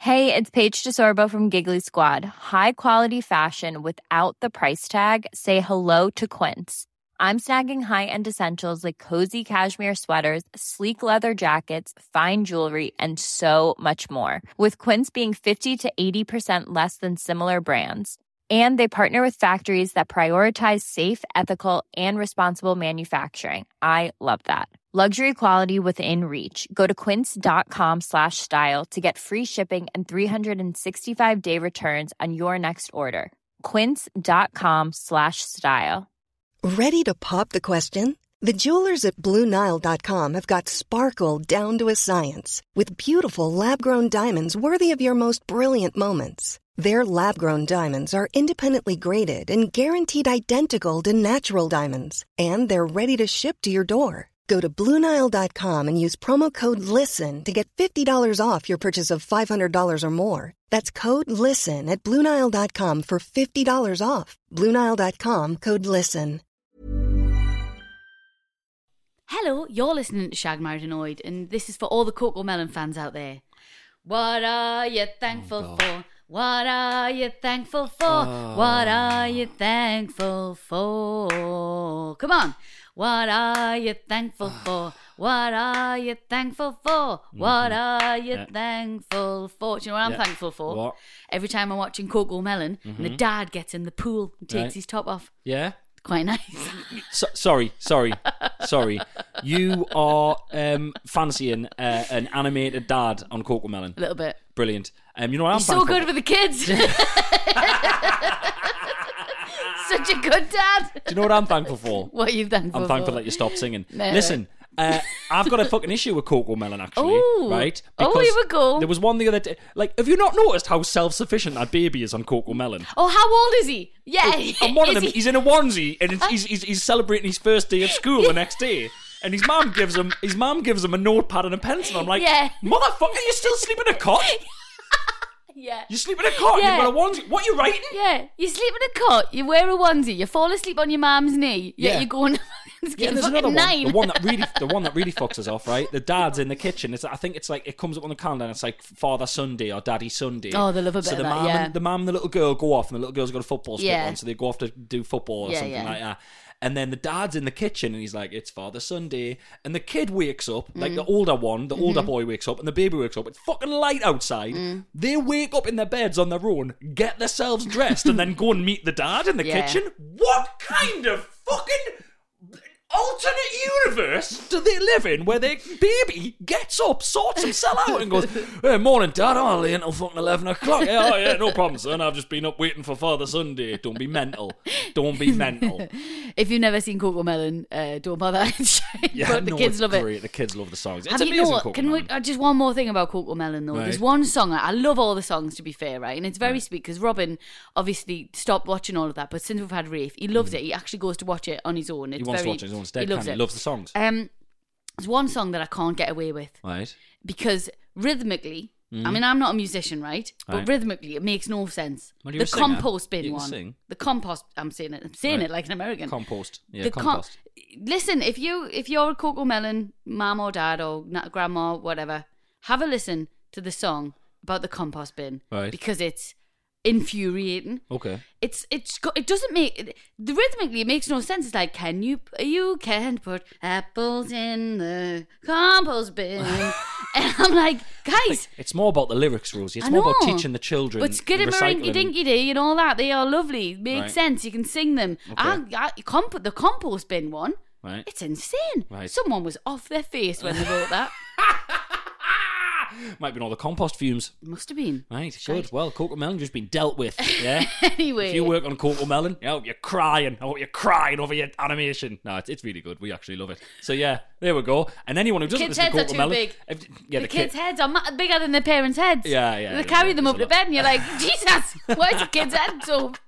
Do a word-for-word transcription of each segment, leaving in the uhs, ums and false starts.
Hey, it's Paige DeSorbo from Giggly Squad. High quality fashion without the price tag. Say hello to Quince. I'm snagging high-end essentials like cozy cashmere sweaters, sleek leather jackets, fine jewelry, and so much more. With Quince being fifty to eighty percent less than similar brands. And they partner with factories that prioritize safe, ethical, and responsible manufacturing. I love that. Luxury quality within reach. Go to quince.com slash style to get free shipping and three sixty-five day returns on your next order. Quince.com slash style. Ready to pop the question? The jewelers at Blue Nile dot com have got sparkle down to a science with beautiful lab-grown diamonds worthy of your most brilliant moments. Their lab-grown diamonds are independently graded and guaranteed identical to natural diamonds, and they're ready to ship to your door. Go to Blue Nile dot com and use promo code LISTEN to get fifty dollars off your purchase of five hundred dollars or more. That's code LISTEN at Blue Nile dot com for fifty dollars off. Blue Nile dot com, code LISTEN. Hello, you're listening to Shag Married Annoyed, and this is for all the Coco Melon fans out there. What are you thankful Oh, for? What are you thankful for? Oh. What are you thankful for? Come on. What are you thankful for? What are you thankful for? What are you Yeah. thankful for? Do you know what I'm Yeah. thankful for? What? Every time I'm watching Coco Melon and the dad gets in the pool and takes Right. his top off. Yeah? Quite nice. So, sorry, sorry, sorry. You are um, fancying uh, an animated dad on Coco Melon. A little bit. Brilliant. Um, you know what I'm He's so thankful good for? with the kids. Such a good dad. Do you know what I'm thankful for? What are you thankful I'm thankful for? that you stopped singing. No. Listen, uh, I've got a fucking issue with Coco Melon, actually. Ooh. Right? Oh, Because here we go. There was one the other day. Like, have you not noticed how self-sufficient that baby is on Coco Melon? Oh, how old is he? Yeah. And one of Is them, he- he's in a onesie, and it's, he's, he's he's celebrating his first day of school the next day. And his mum gives him his mum gives him a notepad and a pencil. I'm like, Yeah. motherfucker, you still sleep in a cot? Yeah. You sleep in a cot? Yeah. You've got a onesie? What are you writing? Yeah. You sleep in a cot, you wear a onesie, you fall asleep on your mum's knee, yet Yeah. you go and Yeah, and there's fucking another one. nine. The one that really, the one that really fucks us off, right? The dad's in the kitchen. It's, I think it's like it comes up on the calendar. and It's like Father Sunday or Daddy Sunday. Oh, they love a bit so of the that, mum yeah. and the mum and the little girl go off, and the little girl's got a football stick Yeah. on, so they go off to do football or Yeah, something yeah. like that. And then the dad's in the kitchen, and he's like, "It's Father Sunday," and the kid wakes up, like Mm. the older one, the older Mm-hmm. boy wakes up, and the baby wakes up. It's fucking light outside. Mm. They wake up in their beds on their own, get themselves dressed, and then go and meet the dad in the Yeah. kitchen. What kind of fucking alternate universe do they live in where their baby gets up, sorts himself out, and goes, "Hey, morning, Dad. I'm only until fucking eleven o'clock. Yeah, oh, yeah, no problem, son. I've just been up waiting for Father Sunday." Don't be mental. Don't be mental. If you've never seen Coco Melon, uh, don't bother. Yeah, But the no, kids it's love it. great. The kids love the songs. It's Have amazing. you know what? Coco Can we Melon. uh, just one more thing about Coco Melon though? Right. There's one song I love all the songs to be fair, right? And it's very Right. sweet because Robin obviously stopped watching all of that, but since we've had Rafe, he loves it. He actually goes to watch it on his own. It's Mm. He wants very, to watch it his own instead. He loves can it. He loves the songs. Um, there's one song that I can't get away with Right. because rhythmically, I mean, I'm not a musician, right? But Mm. Right. rhythmically, it makes no sense. Well, you're the a singer. compost bin You can one. sing. The compost. I'm saying it. I'm saying Right. it like an American. Compost. Yeah, the com- compost. Listen, if you if you're a Coco Melon mom or dad or na- grandma, whatever, have a listen to the song about the compost bin, Right. because it's infuriating. Okay. It's it's go- it doesn't make it, the rhythmically it makes no sense. It's like, can you you can put apples in the compost bin, and I'm like, guys. It's more about the lyrics, Rosie. It's I more about know. teaching the children. But skidamarinky recycling. dinky dee and all that, they are lovely. Make Right. sense. You can sing them. I, I, comp- the compost bin one, Right. it's insane. Right. Someone was off their face when they wrote that. Might have been all the compost fumes. Must have been. Right, Shite. good. Well, Coco Melon just been dealt with. Yeah. Anyway. If you work on Coco Melon, I hope you're crying. I hope you're crying over your animation. No, it's, it's really good. We actually love it. So yeah, there we go. And anyone who doesn't Kids' listen to heads Coco are too Melon, big. if- yeah, the, the kids' kid- heads are ma- bigger than their parents' heads. Yeah, yeah, They yeah, carry yeah, them up there's to a lot. bed and you're like, Jesus, why is the kid's head so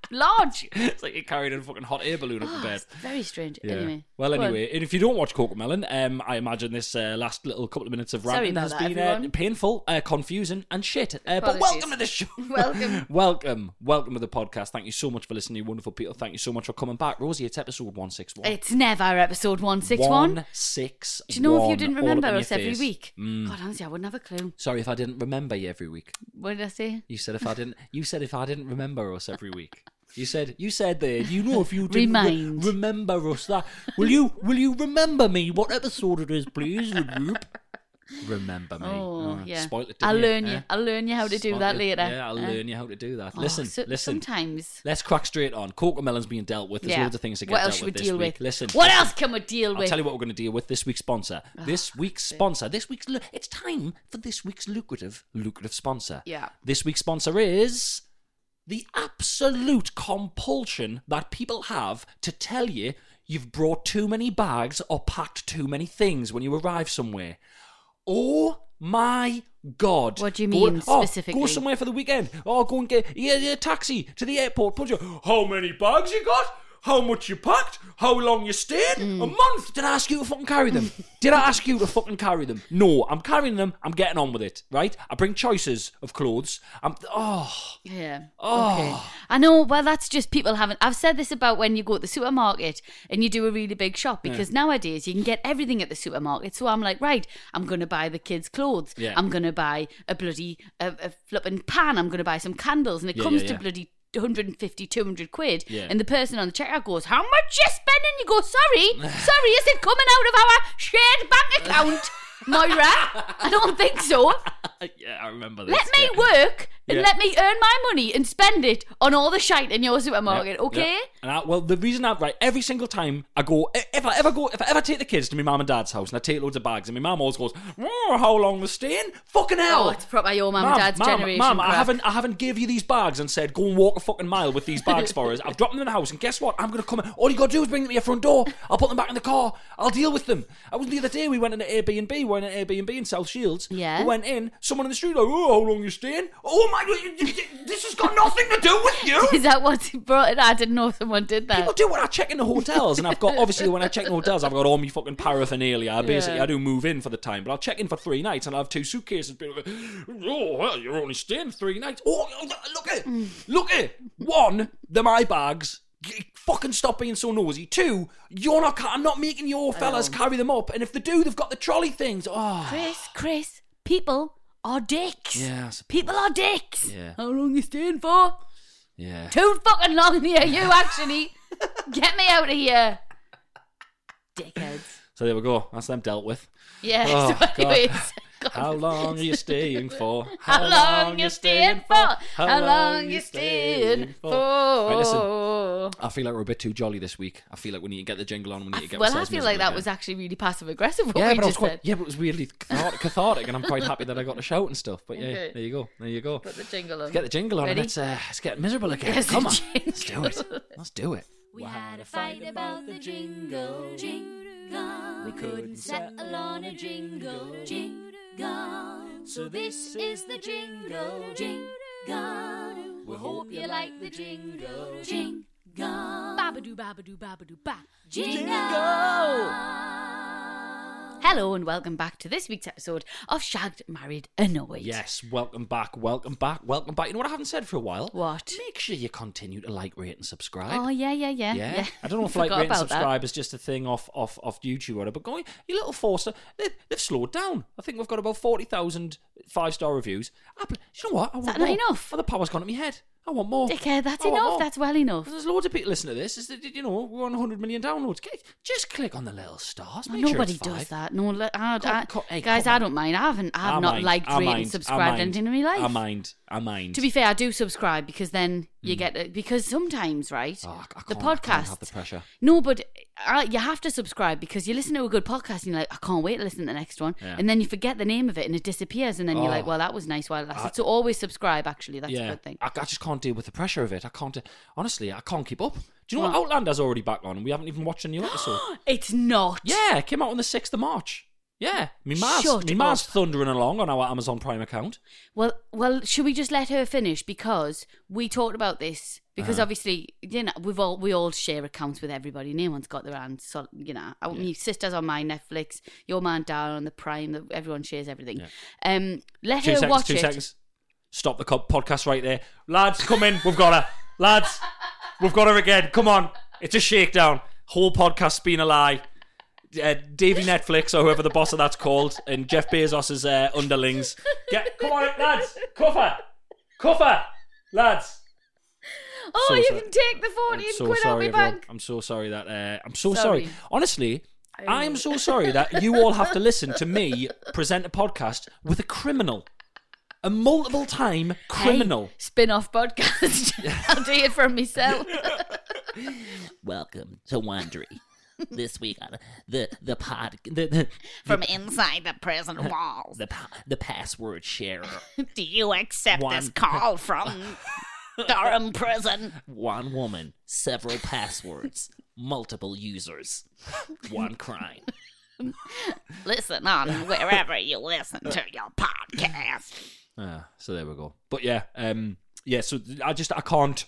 large. It's like you're carrying a fucking hot air balloon up Oh, the bed. it's very strange. Yeah. Anyway. Well, go on. anyway, and if you don't watch Cocomelon, um, I imagine this uh, last little couple of minutes of Sorry ranting about has that, been uh, everyone. painful, uh, confusing, and shit. Uh, but Apologies. welcome to the show. Welcome. welcome. Welcome to the podcast. Thank you so much for listening, you wonderful people. Thank you so much for coming back. Rosie, it's episode one sixty-one. It's never episode one sixty-one. one sixty-one. Do you know if you didn't all up remember in your us every face. week? Mm. God, honestly, I wouldn't have a clue. Sorry if I didn't remember you every week. What did I say? You said if I didn't. You said if I didn't remember us every week. You said. You said there. You know if you didn't re- Remind. remember us that. Will you? Will you remember me? What episode it is, please? Remember me. Oh, yeah. Spoiled it. I'll didn't learn you. you. Eh? I'll learn you how to do Spoiled that it. later. Yeah, I'll Uh, learn you how to do that. oh, Listen, so- listen. Sometimes. Let's crack straight on. Cocomelon's being dealt with. There's Yeah. loads of things to get What dealt else should we with this deal week. with? Listen. What listen. else can we deal I'll with? tell you what we're going to deal with this week's sponsor. this week's sponsor. This week's. Lu- it's time for this week's lucrative, lucrative sponsor. Yeah. This week's sponsor is the absolute compulsion that people have to tell you you've brought too many bags or packed too many things when you arrive somewhere. Oh my God. What do you Go- mean oh, specifically? Go somewhere for the weekend. Oh, go and get yeah, yeah, a taxi to the airport. Put you. How many bags you got? How much you packed? How long you stayed? Mm. A month. Did I ask you to fucking carry them? Did I ask you to fucking carry them? No, I'm carrying them. I'm getting on with it, right? I bring choices of clothes. I'm, oh, Yeah. Oh. Okay. I know. Well, that's just people haven't. I've said this about when you go to the supermarket and you do a really big shop because nowadays you can get everything at the supermarket. So I'm like, right, I'm going to buy the kids' clothes. Yeah. I'm going to buy a bloody a, a flipping pan. I'm going to buy some candles, and it Yeah, comes yeah, to yeah. bloody one hundred fifty, two hundred quid. Yeah. And the person on the checkout goes, "How much you spending?" You go, "Sorry, sorry, is it coming out of our shared bank account?" Moira, I don't think so. yeah, I remember this. Let me yeah. work and Yeah. let me earn my money and spend it on all the shite in your supermarket, Yeah, okay? yeah. And I, well, the reason I right every single time I go, if I ever go, if I ever take the kids to my mum and dad's house and I take loads of bags, and my mum always goes, "Oh, how long we're staying? Fucking hell!" Oh, it's proper your mum and dad's Mum, generation. Mum, I crap. haven't, I haven't gave you these bags and said go and walk a fucking mile with these bags for us. I've dropped them in the house, and guess what? I'm gonna come. All you gotta do is bring them to your front door. I'll put them back in the car. I'll deal with them. I was the other day. We went in an Airbnb. We went in an Airbnb in South Shields. Yeah. We went in. Someone in the street like, "Oh, how long you staying? Oh my God, this has got nothing to do with you." Is that what brought it? I didn't know someone did that. People do when I check in the hotels, and I've got obviously when I check in the hotels, I've got all my fucking paraphernalia. I basically, Yeah. I do move in for the time, but I'll check in for three nights, and I'll have two suitcases. People go, "Oh, well, you're only staying three nights." Oh, look at, look at one. They're my bags. G- Fucking stop being so nosy. Two, you're not. I'm not making your fellas carry them up, and if they do, they've got the trolley things. Oh, Chris, Chris, people are dicks. yeah, I suppose. People are dicks. Yeah. How long you staying for? yeah. Too fucking long here, you actually. Get me out of here. Dickheads. So there we go. That's them dealt with. Yeah, Oh, so God. anyways. God. How long are you staying for? How long you staying for? How long you staying for? Right, listen. I feel like we're a bit too jolly this week. I feel like we need to get the jingle on. We need to get Well, I ourselves feel like miserable that again. was actually really passive aggressive. What Yeah, we but I was just quite, said. yeah, but it was really cathartic, cathartic, and I'm quite happy that I got to shout and stuff. But yeah, Okay. there you go, there you go. Put the jingle on. Get the jingle on, Ready? and let's uh, let's get miserable again. Yes, the Come on, let's do jingle. it. Let's do it. We had a fight about the jingle, jingle. We couldn't settle on a jingle, jingle. So this is the jingle, jingle. We hope you like the jingle, jingle. Babadoo, babadoo, babadoo, ba. Jingle. Hello and welcome back to this week's episode of Shagged, Married, Annoyed. Yes, welcome back, welcome back, welcome back. You know what I haven't said for a while? What? Make sure you continue to like, rate, and subscribe. Oh, yeah, yeah, yeah. Yeah. I don't know if like, Forgot rate, and about that. subscribe is just a thing off off, off YouTube or whatever, but going, you little Forster, they, they've slowed down. I think we've got about forty thousand five-star reviews. Apple, you know what? I want that more. not enough? Oh, the power's gone to my head. I want more. Dickhead, that's I want enough. more. That's well enough. There's loads of people listening to this. Is that, you know, we're on one hundred million downloads. Get- Just click on the little stars. Make Nobody sure it's does five. that. No, le- I, Come- I, come- hey, guys, come I on. don't mind. I haven't, I have I not mind, liked, I rated, mind, and I subscribed mind, anything in my life. I mind. I mind. To be fair, I do subscribe because then you get it. Because sometimes, right, Oh, I- I the can't- I can't podcast. have the pressure. No, but uh, you have to subscribe because you listen to a good podcast and you're like, I can't wait to listen to the next one. Yeah. And then you forget the name of it and it disappears. And then you're Oh. like, well, that was nice while it lasted. So always subscribe, actually. That's yeah, a good thing. I, I just can't deal with the pressure of it. I can't. Honestly, I can't keep up. Do you know What? what? Outlander's already back on, and we haven't even watched a new episode. It's not. Yeah, it came out on the sixth of March. Yeah, me ma's, Shut me ma's up. thundering along on our Amazon Prime account. Well, well, should we just let her finish because we talked about this? Because Uh-huh. obviously, you know, we've all we all share accounts with everybody. No one's got their hands. So you know, I, my sister's on my Netflix, your man Darren on the Prime. That everyone shares everything. Um, let Two her seconds, watch two it. seconds. Stop the co- podcast right there. Lads, come in. We've got her. Lads, we've got her again. Come on. It's a shakedown. Whole podcast's been a lie. Uh, Davey Netflix, or whoever the boss of that's called, and Jeff Bezos's uh, underlings. Get, come on, lads. Cuff her. Cuff her. Lads. Oh, So you sorry. can take the I'm fourteen so quid out sorry, my everyone. bank. I'm so sorry that... Uh, I'm so sorry. Sorry. Honestly, I am so sorry that you all have to listen to me present a podcast with a criminal. A multiple-time criminal. Hey, spin-off podcast. I'll do it for myself. Welcome to Wondery. This week on the the pod the the, From inside the prison walls. the, pa- the password sharer. Do you accept One- this call from Durham Prison? One woman, several passwords, multiple users, one crime. Listen on wherever you listen to your podcast. Ah, so there we go. But yeah, um, yeah. So I just I can't,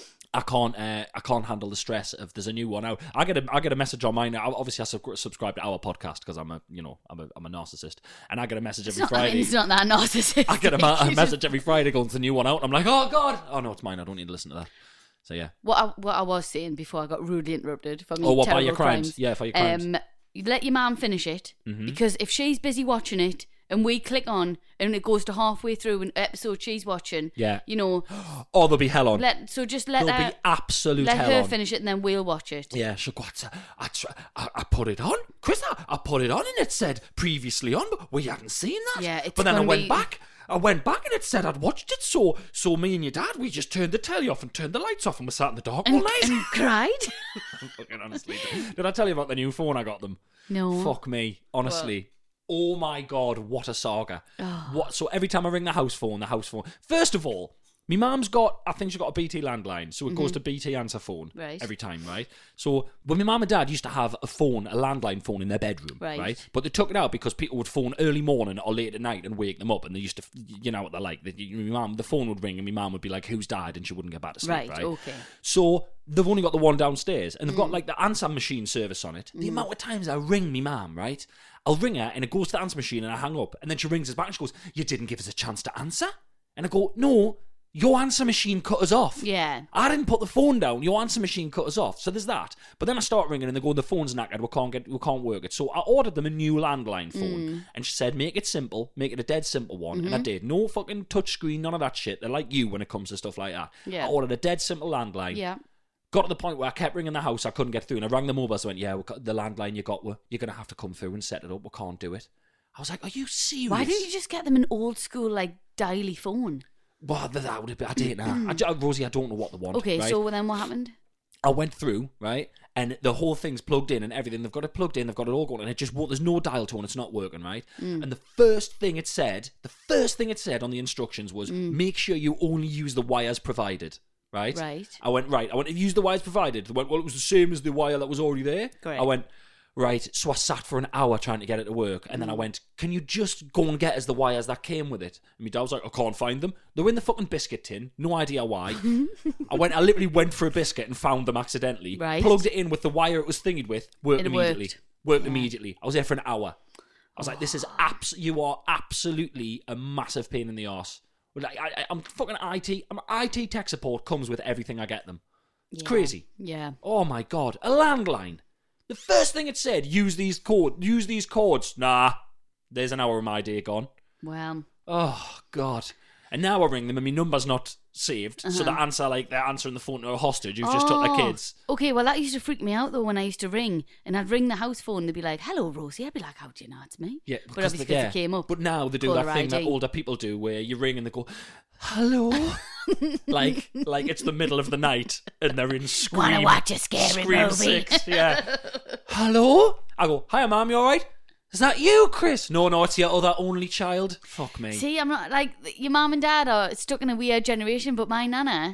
I can't, uh, I can't handle the stress of there's a new one out. I get a I get a message on mine. I, obviously, I sub- subscribe to our podcast because I'm a you know I'm a I'm a narcissist, and I get a message every It's not, Friday. it's not that narcissistic. I get a, ma- a message every Friday going, "There's a new one out." And I'm like, "Oh God! Oh no, it's mine. I don't need to listen to that." So yeah. What I, what I was saying before I got rudely interrupted for me Oh, what, by terrible your crimes? Yeah, for your crimes. Um, you let your mum finish it because if she's busy watching it and we click on and it goes to halfway through an episode she's watching, Yeah. you know, Oh, there'll be hell on. let so just let There'll her be absolute let hell her on. finish it and then we'll watch it. Yeah, she'll go, I, try, I, I put it on. Chris, I, I put it on and it said previously on, but we hadn't seen that. Yeah, it's But then I gonna went be- back. I went back and it said I'd watched it. So so me and your dad, we just turned the telly off and turned the lights off and we sat in the dark all And, night. and cried. Fucking honestly. Did I tell you about the new phone I got them? No. Fuck me. Honestly. Oh my God, what a saga. Oh. What? So every time I ring the house phone, the house phone. First of all, my mum's got, I think she's got a B T landline, so it goes to B T answer phone Mm-hmm. Right. every time, right? So when my mum and dad used to have a phone, a landline phone in their bedroom, Right. right? But they took it out because people would phone early morning or late at night and wake them up, and they used to, you know what they're like. They, my mum, the phone would ring and my mum would be like, "Who's died?" and she wouldn't get back to sleep, Right, right? okay. So they've only got the one downstairs, and they've Mm. got like the answer machine service on it. The amount of times I ring me mum, right? I'll ring her and it goes to the answer machine and I hang up, and then she rings us back and she goes, "You didn't give us a chance to answer." And I go, "No, your answer machine cut us off. Yeah. I didn't put the phone down. Your answer machine cut us off." So there's that. But then I start ringing and they go, "The phone's knackered. We can't get, we can't work it." So I ordered them a new landline phone, Mm. and she said, "Make it simple, make it a dead simple one." And I did. No fucking touchscreen, none of that shit. They're like you when it comes to stuff like that. Yeah. I ordered a dead simple landline. Yeah. Got to the point where I kept ringing the house, I couldn't get through, and I rang the mobile. So I went, "Yeah, we got the landline you got, we're, you're gonna have to come through and set it up. We can't do it." I was like, "Are you serious?" Why didn't you just get them an old school like dialy phone? Well, that would have been, I didn't know. I, ju- Rosie, I don't know what they want. Okay, right? so then what happened? I went through, right, and the whole thing's plugged in and everything. They've got it plugged in, they've got it all going, and it just won't, there's no dial tone, it's not working, right? Mm. And the first thing it said, the first thing it said on the instructions was, Mm. make sure you only use the wires provided, right? Right. I went, right, I went, use the wires provided. They went, well, it was the same as the wire that was already there. Correct. I went, right, so I sat for an hour trying to get it to work, and then I Mm. went, "Can you just go and get us the wires that came with it?" And my dad was like, "I can't find them. They're in the fucking biscuit tin. No idea why." I went, I literally went for a biscuit and found them accidentally. Right. Plugged it in with the wire it was thingied with. Worked It immediately. worked. Worked immediately. I was there for an hour. I was like, "This is abs. You are absolutely a massive pain in the arse." Like, I, I, I'm fucking I T. I'm I T tech support comes with everything I get them. It's Yeah. crazy. Yeah. Oh my God, a landline. The first thing it said, use these code, use these codes. Nah, there's an hour of my day gone. Well, Oh God. And now I ring them and my number's not saved, so Uh-huh. they answer like they're answering the phone to a hostage who's just took their Oh, kids. Okay, well that used to freak me out though when I used to ring and I'd ring the house phone and they'd be like, "Hello, Rosie." I'd be like, "How do you know it's me?" Yeah, but because obviously they- because yeah. it came up. But now they do Caller that thing that I D. older people do, where you ring and they go, "Hello," like like it's the middle of the night and they're in Scream. Wanna watch a scary Scream movie? Six, yeah. Hello? I go, "Hiya, Mum, you all right?" "Is that you, Chris?" "No, no, it's your other only child." Fuck me. See, I'm not like your mum and dad are stuck in a weird generation, but my nana,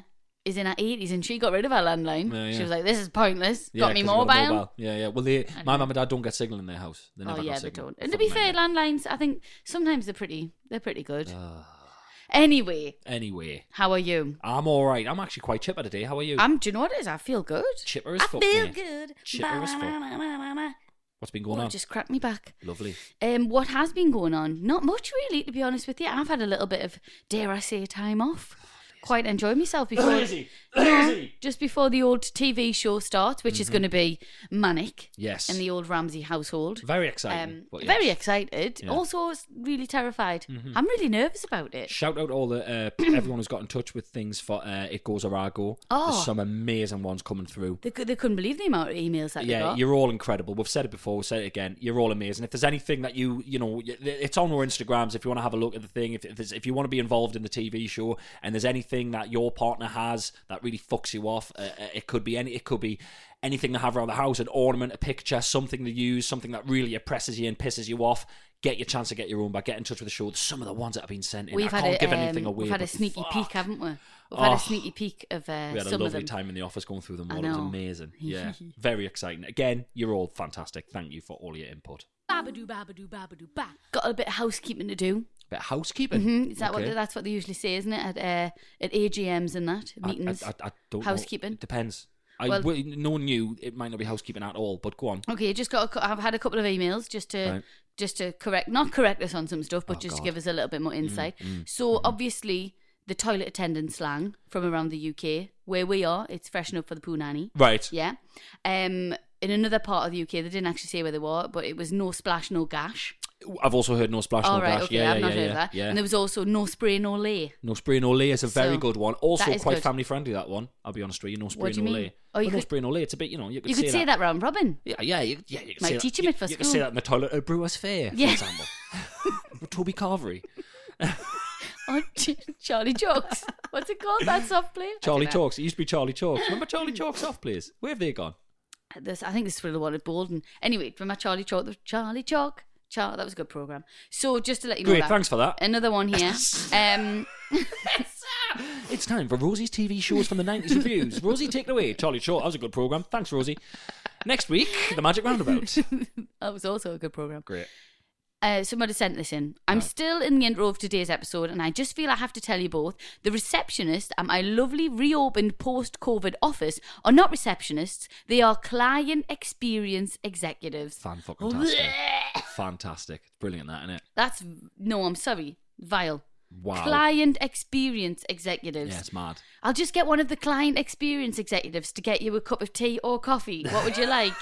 is in her eighties and she got rid of her landline. Yeah, yeah. She was like, this is pointless. Yeah, got me 'cause they mobile. got a mobile. Yeah, yeah. Well, they, my mum and dad don't get signal in their house. They never Oh got yeah, they signal. don't. And to be Fucking fair, nightmare. landlines, I think sometimes they're pretty, they're pretty good. Ah. Anyway, Anyway, how are you? I'm all right. I'm actually quite chipper today. How are you? I'm. Do you know what it is? I feel good. Chipper as I fuck, feel mate. good. Chipper as fuck. Ba-na-na-na-na-na. What's been going Oh, on? it just cracked me back. Lovely. Um, what has been going on? Not much really, to be honest with you. I've had a little bit of, dare I say, time off. Quite enjoyed myself before. Lazy. you know, Lazy. just before the old T V show starts, which is going to be manic Yes. in the old Ramsey household. Very exciting. Um, but yes. Very excited. Yeah. Also, s- really terrified. I'm really nervous about it. Shout out all the uh, everyone who's got in touch with things for uh, It Goes Arago. Oh. There's some amazing ones coming through. They, cou- they couldn't believe the amount of emails that they Yeah, got. you're all incredible. We've said it before, we'll say it again. You're all amazing. If there's anything that you, you know, y- it's on our Instagrams if you want to have a look at the thing. If if, there's, if you want to be involved in the T V show and there's anything that your partner has that really fucks you off, uh, uh, it could be any, it could be anything to have around the house, an ornament, a picture, something to use, something that really oppresses you and pisses you off. Get your chance to get your own back. Get in touch with the show. Some of the ones that have been sent in, We've I had can't a, give um, anything away. We've had a but sneaky fuck. peek, haven't we? We've had Oh. a sneaky peek of uh, We had a some of lovely them. time in the office going through them I all. It was know. amazing. Yeah, very exciting. Again, you're all fantastic. Thank you for all your input. Babadoo, babadoo, babadoo, ba. Got a bit of housekeeping to do. Bit of housekeeping. hmm Is that Okay. what that's what they usually say, isn't it? At uh, at A G Ms and that I- meetings. I, I, I don't Housekeeping? know. It depends. I, Well- well, no one knew it might not be housekeeping at all, but go on. Okay, just got. A, cou- I've had a couple of emails just to Right. just to correct, not correct us on some stuff, but Oh, just to God. give us a little bit more insight. mm, so obviously, the toilet attendant slang from around the U K, where we are, it's freshen up for the poo nanny. Right. Yeah. Um. In another part of the U K, they didn't actually say where they were, but it was no splash, no gash. I've also heard no splash, All no right, dash. okay, yeah, I've yeah, not yeah, heard yeah, of that. yeah. And there was also no spray, no lay. No spray, no lay is a very So, good one. Also that is quite good. family friendly, that one. I'll be honest with you. No spray, What do you no mean? lay. Oh, you well, no could- spray, no lay. It's a bit, you know, you could, You could say that round robin. Yeah, yeah, you, yeah. You could Might say teach that. him you, it for you could school. say that in the toilet at Brewers Fair, for Yeah. example. With Toby Carvery. Oh, Ch- Charlie Jokes. What's it called? That soft play? Charlie I don't know. Talks. It used to be Charlie Talks. Remember Charlie Talks off, please? Where have they gone? This, I think this is for the one at Bolton. Anyway, from my Charlie Chalk, the Charlie Chalk. Char- that was a good program. So just to let you know Great, that. thanks for that. Another one here. um, It's time for Rosie's T V shows from the nineties reviews. Rosie, take it away. Charlie Short, that was a good programme. Thanks, Rosie. Next week, The Magic Roundabout. that was also a good program. Great. Uh, somebody sent this in. I'm Right. still in the intro of today's episode, and I just feel I have to tell you both. The receptionist at my lovely reopened post-COVID office are not receptionists. They are client experience executives. Fan-fucking-tastic. Fantastic. Brilliant, that, isn't it? That's no, I'm sorry, vile. Wow. Client experience executives. Yeah, it's mad. I'll just get one of the client experience executives to get you a cup of tea or coffee. What would you like?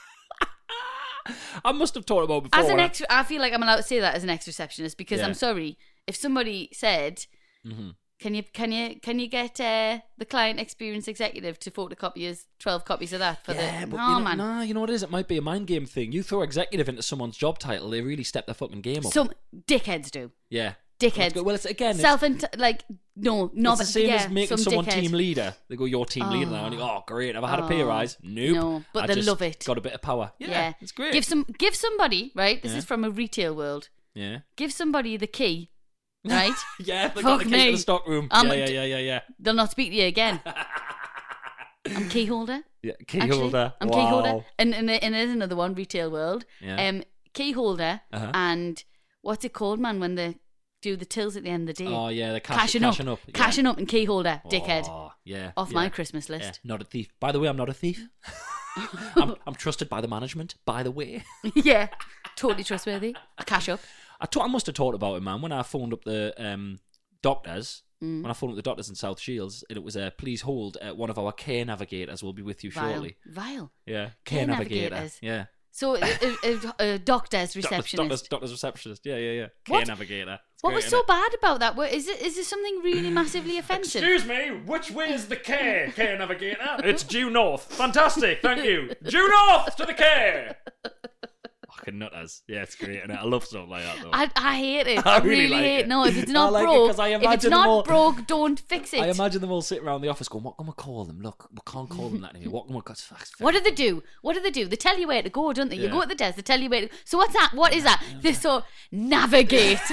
I must have talked about before. As an when I- ex, I feel like I'm allowed to say that as an ex-receptionist because Yeah. I'm sorry if somebody said, Mhm. "Can you can you can you get uh, the client experience executive to photocopy us twelve copies of that for yeah, the?" but Oh you know, man, nah, you know what it is? It might be a mind game thing. You throw executive into someone's job title, they really step their fucking game up. some dickheads do. yeah. Dickheads. Well, it's again, it's, Self and like no, not it's the same yeah, as making some someone dickhead. team leader. They go, "You're team leader now," and you go, "Oh, great! Have I had a pay Oh, rise?" Nope. no, but I they just love it. Got a bit of power. Yeah, Yeah, it's great. Give some, give somebody right. This Yeah. is from a retail world. yeah, Give somebody the key, right? yeah. They got Fuck the key me. to the stock room. I'm yeah, a yeah, d- yeah, yeah, yeah. They'll not speak to you again. I'm key holder. Yeah, key Actually, holder. I'm wow. key holder. And and, and there's another one, retail world. Yeah. Um, key holder Uh-huh. and what's it called, man? When they do the tills at the end of the day, Oh yeah, the cash, cashing, cashing up, up, yeah. cashing up, and key holder, dickhead, Oh, yeah, off yeah. my Christmas Yeah, list. not a thief. By the way, I'm not a thief. I'm, I'm trusted by the management. By the way, Yeah, totally trustworthy. Cash up. I, t- I must have talked about it, man. When I phoned up the um, doctors, Mm. when I phoned up the doctors in South Shields, and it was a please hold. Uh, one of our care navigators will be with you Vile, shortly. vile. Yeah, Care care navigator. navigators. Yeah, So, a, a, a, a doctor's doctor's, receptionist. doctor's, doctor's receptionist. Yeah, yeah, yeah. Care What? navigator. It's What great, was so innit? bad about that? What, is it? Is there something really massively offensive? Excuse me, which way is the care, care navigator? It's due north. Fantastic, thank you. Due north to the care. Fucking nutters. Yeah, it's great, and I love stuff like that though. I, I hate it. I I really really, like hate it. No, if it's I not like it broke, 'cause I if it's imagine them not all- broke, don't fix it. I imagine them all sitting around the office going, "What can we call them? Look, we can't call them that anymore. What can we call?" What do they do? What do they do? They tell you where to go, don't they? You Yeah. go at the desk, they tell you where to So what's that? What is that? They so navigate.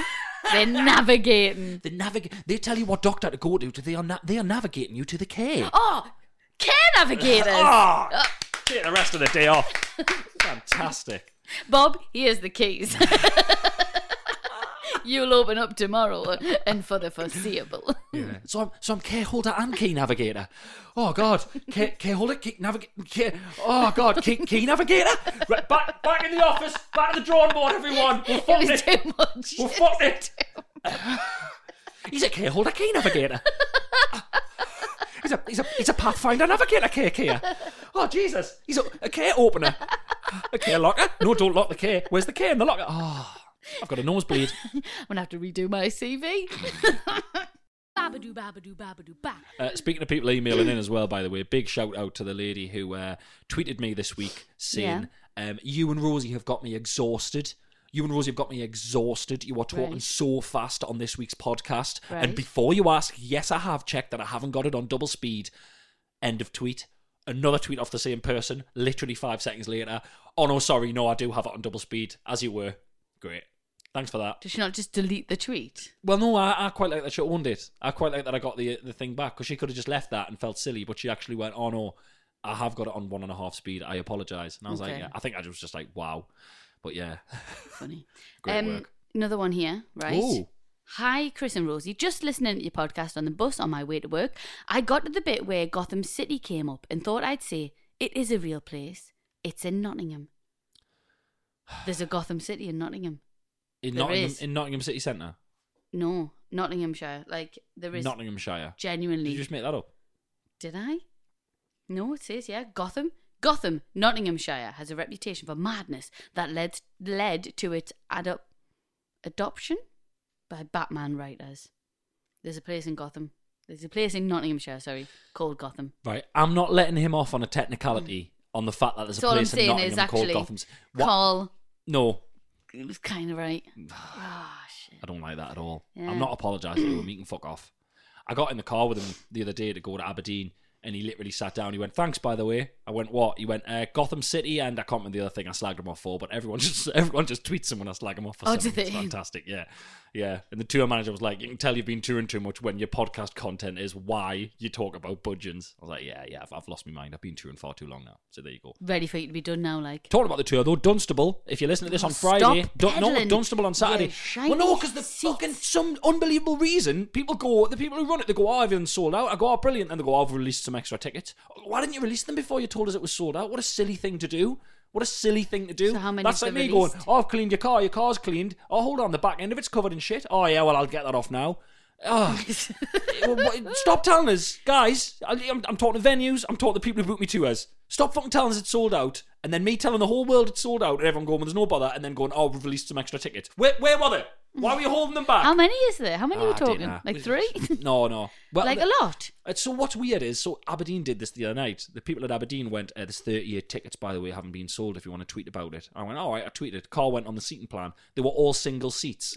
They're navigating. They navigate. They tell you what doctor to go to. They are na- they are navigating you to the care. Oh, care navigators. Oh, take the rest of the day off. Fantastic. Bob, here's the keys. You'll open up tomorrow and for the foreseeable. Yeah. So I'm so I'm care holder and key navigator. Oh God, care, care holder, key navigator. Oh God, key, key navigator. Right, back back in the office. Back to the drawing board, everyone. We're It fucking was it. too much. We're fucking it. He's a care holder, key navigator. He's a he's a he's a Pathfinder navigator, care care. Oh Jesus, he's a, a care opener, a care locker. No, don't lock the care. Where's the care in the locker? Oh. I've got a nosebleed. I'm gonna have to redo my C V. Babadoo, babadoo, babadoo, ba. Uh, speaking of people emailing in as well, by the way, big shout out to the lady who uh, tweeted me this week saying, um, "You and Rosie have got me exhausted. You and Rosie have got me exhausted. You are talking Right. so fast on this week's podcast. Right. And before you ask, yes, I have checked that I haven't got it on double speed." End of tweet. Another tweet off the same person. Literally five seconds later. Oh no, sorry, no, I do have it on double speed. As you were. Great. Thanks for that. Does she not just delete the tweet? Well, no, I, I quite like that she owned it. I quite like that I got the the thing back because she could have just left that and felt silly, but she actually went, "Oh no, I have got it on one and a half speed. I apologise." And I was Okay. like, yeah, I think I was just like, wow. But yeah, Funny. great um, work. Another one here, right? Ooh. Hi, Chris and Rosie. Just listening to your podcast on the bus on my way to work. I got to the bit where Gotham City came up and thought I'd say, it is a real place. It's in Nottingham. There's a Gotham City in Nottingham. In There Nottingham, is. in Nottingham City Centre, No, Nottinghamshire. Like, there is Nottinghamshire. genuinely. Did you just make that up? Did I? No, it says, yeah. Gotham. Gotham, Nottinghamshire, has a reputation for madness that led led to its adop- adoption by Batman writers. There's a place in Gotham. There's a place in Nottinghamshire, sorry, called Gotham. Right, I'm not letting him off on a technicality on the fact that there's So a all I'm place in saying Nottingham is called actually, Gotham's. What? Carl, No, it was kind of right. Oh, shit. I don't like that at all. Yeah. I'm not apologising to him. He can fuck off. I got in the car with him the other day to go to Aberdeen, and he literally sat down. He went, "Thanks, by the way." I went, "What?" He went, uh, "Gotham City," and I can't remember the other thing I slagged him off for, but everyone just everyone just tweets him when I slag him off for Oh, do something. they? It's fantastic, yeah. Yeah. And the tour manager was like, "You can tell you've been touring too much when your podcast content is why you talk about budgeons." I was like, yeah, yeah, I've, I've lost my mind. I've been touring far too long now. So there you go. Ready for you to be done now, like. Talking about the tour though, Dunstable. If you're listening to this Oh, on Friday, stop Dun- no, peddling Dunstable on Saturday. your shiny Well, no, because the seats. fucking some unbelievable reason people go. The people who run it, they go, "Oh, everyone's sold out." I go, "Oh, brilliant," and they go, "Oh, I've released some extra tickets." Why didn't you release them before you told us it was sold out? What a silly thing to do. What a silly thing to do. So how many That's have like they me going, released? "Oh, I've cleaned your car. Your car's cleaned. Oh, hold on, the back end of it's covered in shit. Oh yeah, well I'll get that off now." Oh. Well, what- stop telling us, guys. I- I'm, I'm talking to venues. I'm talking to people who book me tours. Stop fucking telling us it's sold out, and then me telling the whole world it's sold out, and everyone going, "Well, there's no bother," and then going, "Oh, we've released some extra tickets." Where, where were they? Why were you holding them back? How many is there? How many are we Ah, talking? dinner. Like three? No, no. Well, like the- a lot? uh, So what's weird is, so Aberdeen did this the other night. The people at Aberdeen went, uh, "There's thirty-eight tickets, by the way, haven't been sold if you want to tweet about it." I went, "All right," I tweeted. Carl went on the seating plan. They were all single seats.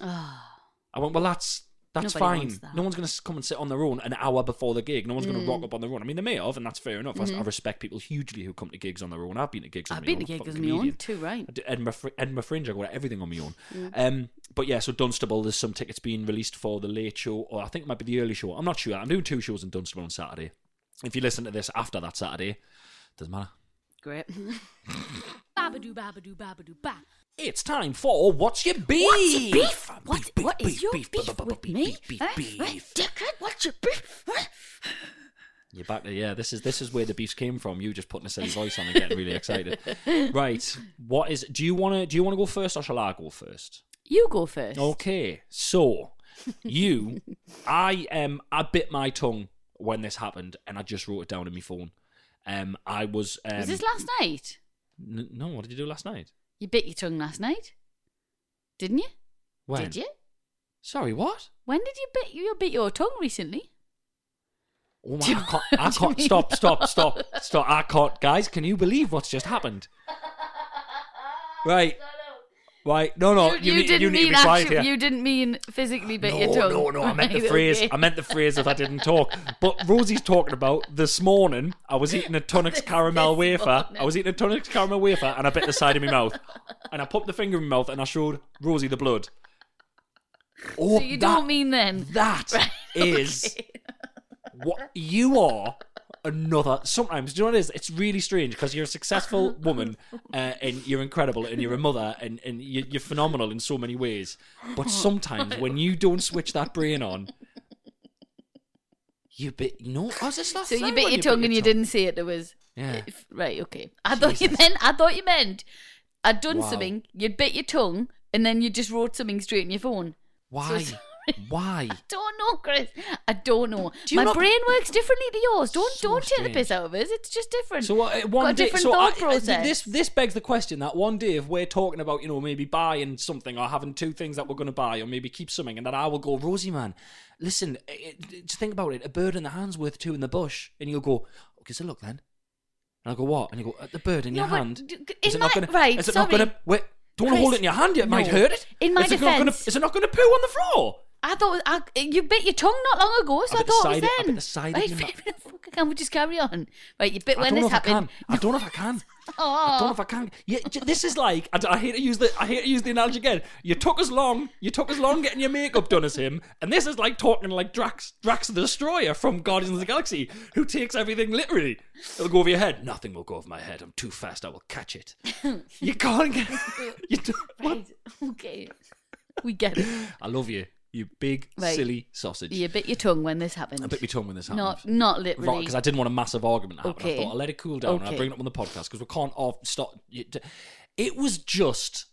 I went, "Well, that's that's Nobody fine. wants that. No one's going to come and sit on their own an hour before the gig. No one's going to rock up on their own. I mean, they may have, and that's fair enough. I- I respect people hugely who come to gigs on their own. I've been to gigs on I've my been own. to I'm a gigs fucking on my own comedian. too, right? I do Edinburgh, Fr- Edinburgh Fringe, I go to everything on my own. Um, but yeah, so Dunstable, there's some tickets being released for the late show, or I think it might be the early show. I'm not sure. I'm doing two shows in Dunstable on Saturday. If you listen to this after that Saturday, doesn't matter. Great. Babadoo, babadoo, babadoo, ba. It's time for What's Your Beef? What's your beef? What, beef, what is beef, your beef, beef, beef, with beef, me? beef, beef, Huh? beef. Huh? Dickhead, what's your beef? Huh? You're back there, yeah. This is this is where the beefs came from. You just putting a silly voice on and getting really excited. Right. What is do you wanna do you wanna go first or shall I go first? You go first. Okay, so you, I um, I bit my tongue when this happened, and I just wrote it down on my phone. Um, I was. Um, Was this last night? n- no, what did you do last night? You bit your tongue last night? Didn't you? When? Did you? Sorry, what? When did you bit you bit your tongue recently? Oh my! Do you- I can't. I do you can't mean- stop! Stop! Stop! Stop! I can't, guys. Can you believe what's just happened? Right. Right. No, no. you, you need, didn't you need mean to be quiet actually, here. you didn't mean physically bit no, your tongue. No, no, I meant the Right, phrase. okay. I meant the phrase if I didn't talk. But Rosie's talking about this morning. I was eating a Tunnocks This- caramel this wafer. morning. I was eating a Tunnocks caramel wafer, and I bit the side of my mouth. And I popped the finger in my mouth, and I showed Rosie the blood. Oh, So you that- don't mean then? That Right, is okay. what you are. Another. Sometimes, do you know what it is? It's really strange because you're a successful woman uh, and you're incredible and you're a mother and, and you, you're phenomenal in so many ways. But sometimes when you don't switch that brain on, you bit. You know, how's this last So you time bit when your tongue and you tongue? didn't say it. It was Yeah. if- right. Okay. I thought you meant. I thought you meant. I'd done Wow. something. You'd bit your tongue and then you just wrote something straight in your phone. Why? So- Why? I don't know, Chris. I don't know. Do you My not- brain works differently to yours. Don't So don't take the strange. piss out of us. It's just different. So uh, one Got a day, different so thought I, process. this this begs the question that one day if we're talking about, you know, maybe buying something or having two things that we're going to buy or maybe keep something, and that I will go, Rosie, man, listen, it, it, just think about it. A bird in the hand's worth two in the bush, and you'll go, okay, so look then. And I'll go, what? And you go, uh, the bird in No, your but hand. d- Is in it not my- going to? right, Is it sorry. not going to? Wait, don't want to Chris, hold it in your hand. It might no. hurt it. In my is it not gonna, defence- is it not going to poo on the floor? I thought I, you bit your tongue not long ago, so I I, bit the thought side it of- was I then. bit the side of right, your mouth. fuck, can we just carry on? Right, you bit I when don't know this if I happened. can. I don't know if I can. Oh. I don't know if I can. Yeah, j- this is like I, d- I hate to use the I hate to use the analogy again. You took as long. You took as long getting your makeup done as him, and this is like talking like Drax, Drax the Destroyer from Guardians of the Galaxy, who takes everything literally. It'll go over your head. Nothing will go over my head. I'm too fast. I will catch it. You can't get. You don't, what? Right, okay, we get it. I love you. You big Right. silly sausage. You bit your tongue when this happened. I bit my tongue when this happened. Not not literally. Because I didn't want a massive argument to happen. Okay. I thought I'll let it cool down and I'll Okay. bring it up on the podcast because we can't off stop. It was just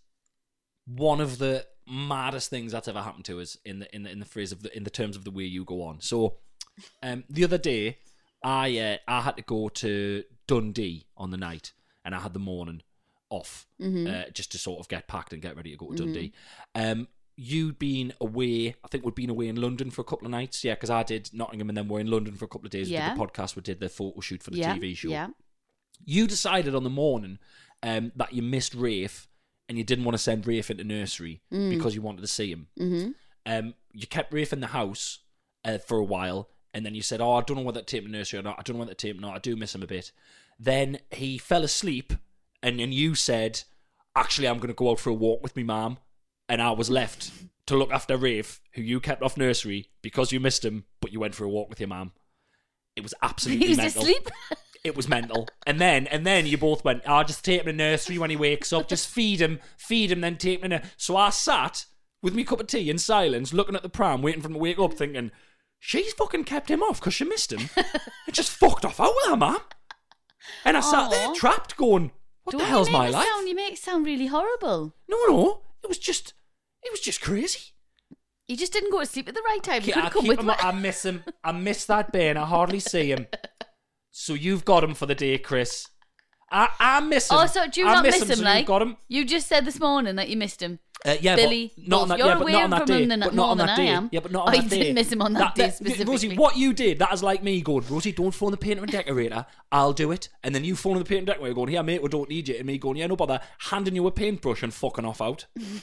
one of the maddest things that's ever happened to us in the in the in the phrase of the in the terms of the way you go on. So, um, the other day, I uh, I had to go to Dundee on the night, and I had the morning off Mm-hmm. uh, just to sort of get packed and get ready to go to Dundee. Um. You'd been away, I think we'd been away in London for a couple of nights, yeah, because I did Nottingham and then we're in London for a couple of days. Yeah. We did the podcast, we did the photo shoot for the yeah, T V show. Yeah. You decided on the morning um, that you missed Rafe and you didn't want to send Rafe into nursery Mm. because you wanted to see him. Mm-hmm. Um, you kept Rafe in the house uh, for a while and then you said, oh, I don't know whether to take him to nursery or not. I don't know whether to take him or not. I do miss him a bit. Then he fell asleep and then you said, actually, I'm going to go out for a walk with me mum. And I was left to look after Rafe, who you kept off nursery because you missed him, but you went for a walk with your mum. It was absolutely He was mental. asleep. It was mental. And then and then you both went, I'll just take him to nursery when he wakes up, just feed him, feed him, then take him in. So I sat with me cup of tea in silence, looking at the pram, waiting for him to wake up, thinking, she's fucking kept him off because she missed him. And just fucked off out with her, mum. And I sat there Aw. trapped going, what Don't the you hell's make my it life? Sound, you make it sound really horrible. No, no. It was just, it was just crazy. You just didn't go to sleep at the right time. You I, could I have come keep with him, me. I miss him. I miss that bear and I hardly see him. So you've got him for the day, Chris. I, I miss him. Oh, so do you I not miss miss him, so like? You've got him. You just said this morning that you missed him. Uh, yeah, Billy, but not on that, you're yeah, but away not on that from day. him than- but more not on than that I day. am. Yeah, but not Oh, on you that didn't day. miss him on that day Rosie, specifically. what you did, that is like me going, Rosie, don't phone the painter and decorator. I'll do it. And then you phoning the painter and decorator going, yeah, mate, we don't need you. And me going, yeah, no bother. Handing you a paintbrush and fucking off out.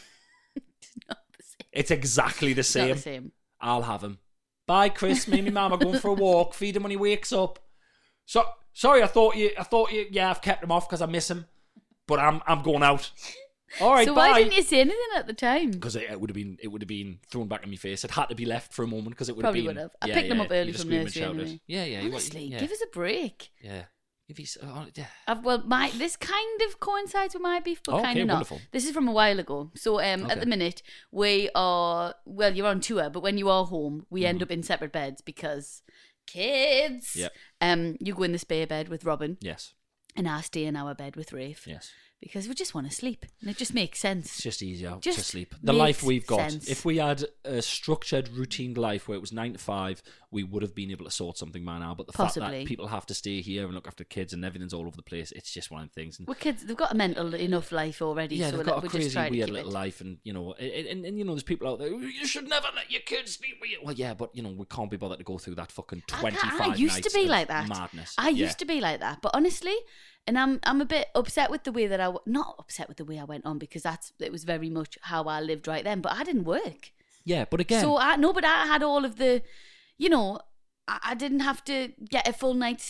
It's exactly the It's not same. the same. I'll have him. Bye, Chris. Me and my mum are going for a walk. Feed him when he wakes up. So sorry, I thought you. I thought you. Yeah, I've kept him off because I miss him. But I'm. I'm going out. All right, So bye. why didn't you say anything at the time? Because it, it would have been. It would have been thrown back in my face. It had to be left for a moment because it would Probably have been. would have. I yeah, picked them yeah, up early you'd have from screamed and nursery shouted. anyway. Yeah, yeah. you- Honestly, yeah, give us a break. Yeah. Give us. Oh, yeah. I've, well, my this kind of coincides with my beef, but Oh, kind okay, of not. wonderful. This is from a while ago. So um, Okay. at the minute, we are, well, you're on tour, but when you are home, we Mm-hmm. end up in separate beds because kids. Yep. Um, you go in the spare bed with Robin, Yes. and I stay in our bed with Rafe. Yes. Because we just want to sleep, and it just makes sense. It's just easier Just to sleep. The makes life we've got. sense. If we had a structured, routine life where it was nine to five, we would have been able to sort something by now. But the fact Possibly. that people have to stay here and look after kids and everything's all over the place, it's just one of the things. And We're kids, they've got a mental enough life already, yeah, so they've we're, got we're a just crazy, trying to weird keep little it. life, and you know, and, and, and you know, there's people out there. You should never let your kids sleep with you. Well, yeah, but you know, we can't be bothered to go through that fucking I twenty-five can't- I used to nights be of like that. madness. I Yeah. used to be like that, but honestly, and I'm I'm a bit upset with the way that I w- not upset with the way I went on because that's it was very much how I lived right then. But I didn't work, Yeah, but again, so I no, but I had all of the, you know, I, I didn't have to get a full night's sleep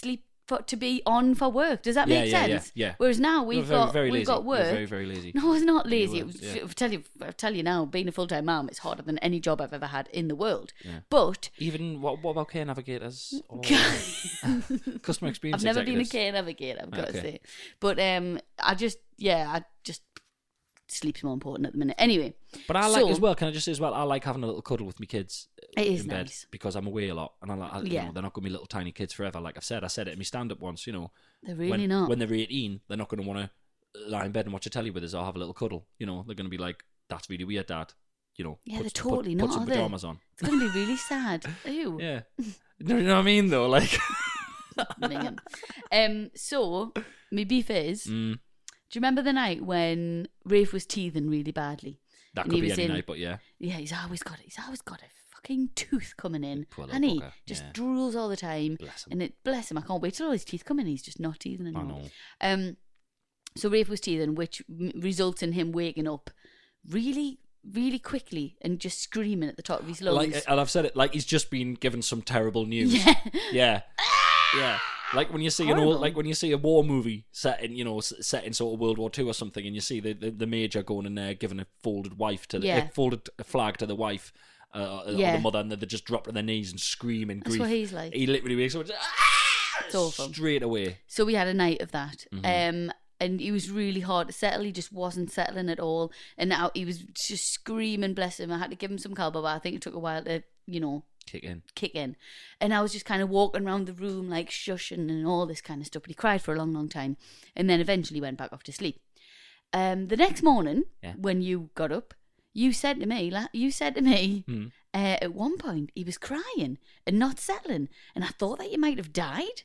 for to be on for work. Does that Yeah, make yeah, sense? yeah, yeah. Whereas now You we've were very, got very we've lazy. got You were work. very, very lazy. No, it's not lazy. You It were, was, yeah. I'll tell you, I'll tell you now. Being a full time mum is harder than any job I've ever had in the world. Yeah. But Even what, what about care navigators or customer experience? I've never been a executives? care navigator, I've got to Okay. say. But um, I just, yeah, I just sleep's more important at the minute. Anyway, But I like So- as well. Can I just say as well? I like having a little cuddle with my kids It is in bed nice. because I'm away a lot, and I like I, you Yeah. know, they're not going to be little tiny kids forever. Like I've said, I said it in my stand up once. You know, they're really when, not. when they're eighteen, they're not going to want to lie in bed and watch a telly with us or have a little cuddle. You know, they're going to be like, "That's really weird, Dad." You know, Yeah, put, they're put- totally put, not, some are they? pajamas on. It's going to be really sad. Ew. Yeah, you know what I mean though. Like, Minging. Um, so, my beef is, mm, do you remember the night when Rafe was teething really badly? that And could he be was any in- night, but yeah, Yeah, he's always got He's always got a fucking tooth coming in, Poor little and he bugger, just yeah. drools all the time. Bless him. And it bless him. I can't wait till all his teeth come in. He's just not teething I anymore. know. Um, so Rafe was teething, which m- results in him waking up really, really quickly and just screaming at the top of his lungs. Like, and I've said it like he's just been given some terrible news. yeah, Yeah, yeah. Like when you see an Horrible. old, like when you see a war movie set in, you know, s- set in sort of World War Two or something, and you see the, the, the major going in there giving a folded wife to the Yeah. a folded flag to the wife, uh, or Yeah. the mother, and then they just drop to their knees and scream in That's grief. what he's like. He literally wakes up and just, "Ah!" It's awful. straight away. So we had a night of that. Mm-hmm. Um, and he was really hard to settle. He just wasn't settling at all. And now he was just screaming, bless him. I had to give him some Calba, but I think it took a while to, you know, Kick in. kick in. And I was just kind of walking around the room, like shushing and all this kind of stuff. But he cried for a long, long time. And then eventually went back off to sleep. Um, the next morning, Yeah. when you got up, you said to me, la- you said to me, Mm. uh, at one point, he was crying and not settling. And I thought that you might have died.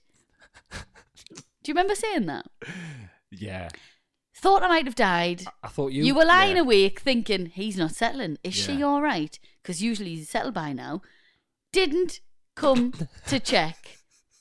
Do you remember saying that? Yeah, Thought I might have died. I thought you. You were lying yeah. awake thinking, he's not settling. Is she Yeah. all right? Because usually he's settled by now. Didn't come to check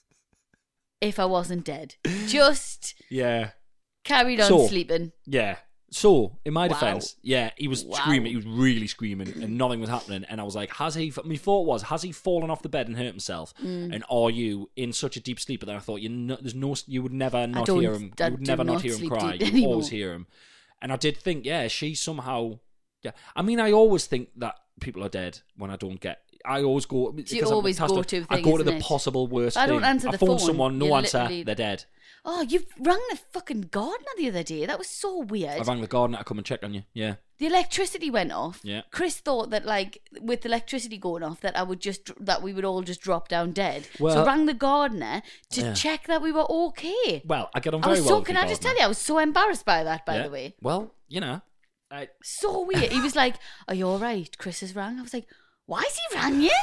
if I wasn't dead. Just Yeah, carried on So- sleeping. yeah. So, in my Wow. defense, yeah, he was Wow. screaming. He was really screaming, and nothing was happening. And I was like, "Has he?" My thought was, "Has he fallen off the bed and hurt himself?" Mm. And are you in such a deep sleep? But then I thought, you know, there's no, you would never not don't- hear him. I You would do never not not hear him sleep cry. deep You anymore. always hear him. And I did think, yeah, she somehow. Yeah, I mean, I always think that people are dead when I don't get. I always go. because I'm always tasked go with- to I thing, go to isn't the it? possible worst. I don't thing. answer I the phone phone. someone, no You answer, literally- they're dead. Oh, you rang the fucking gardener the other day. That was so weird. I rang the gardener to come and check on you. Yeah, The electricity went off. Yeah. Chris thought that, like, with the electricity going off, that I would just that we would all just drop down dead. so Well- rang the gardener to Yeah. check that we were okay. well, I get on I very was well. so. with Can the I just gardener. tell you? I was so embarrassed by that. By Yeah. the way, Well, you know, I, so weird. He was like, "Are you all right?" Chris has rang. I was like, "Why has he rang you?"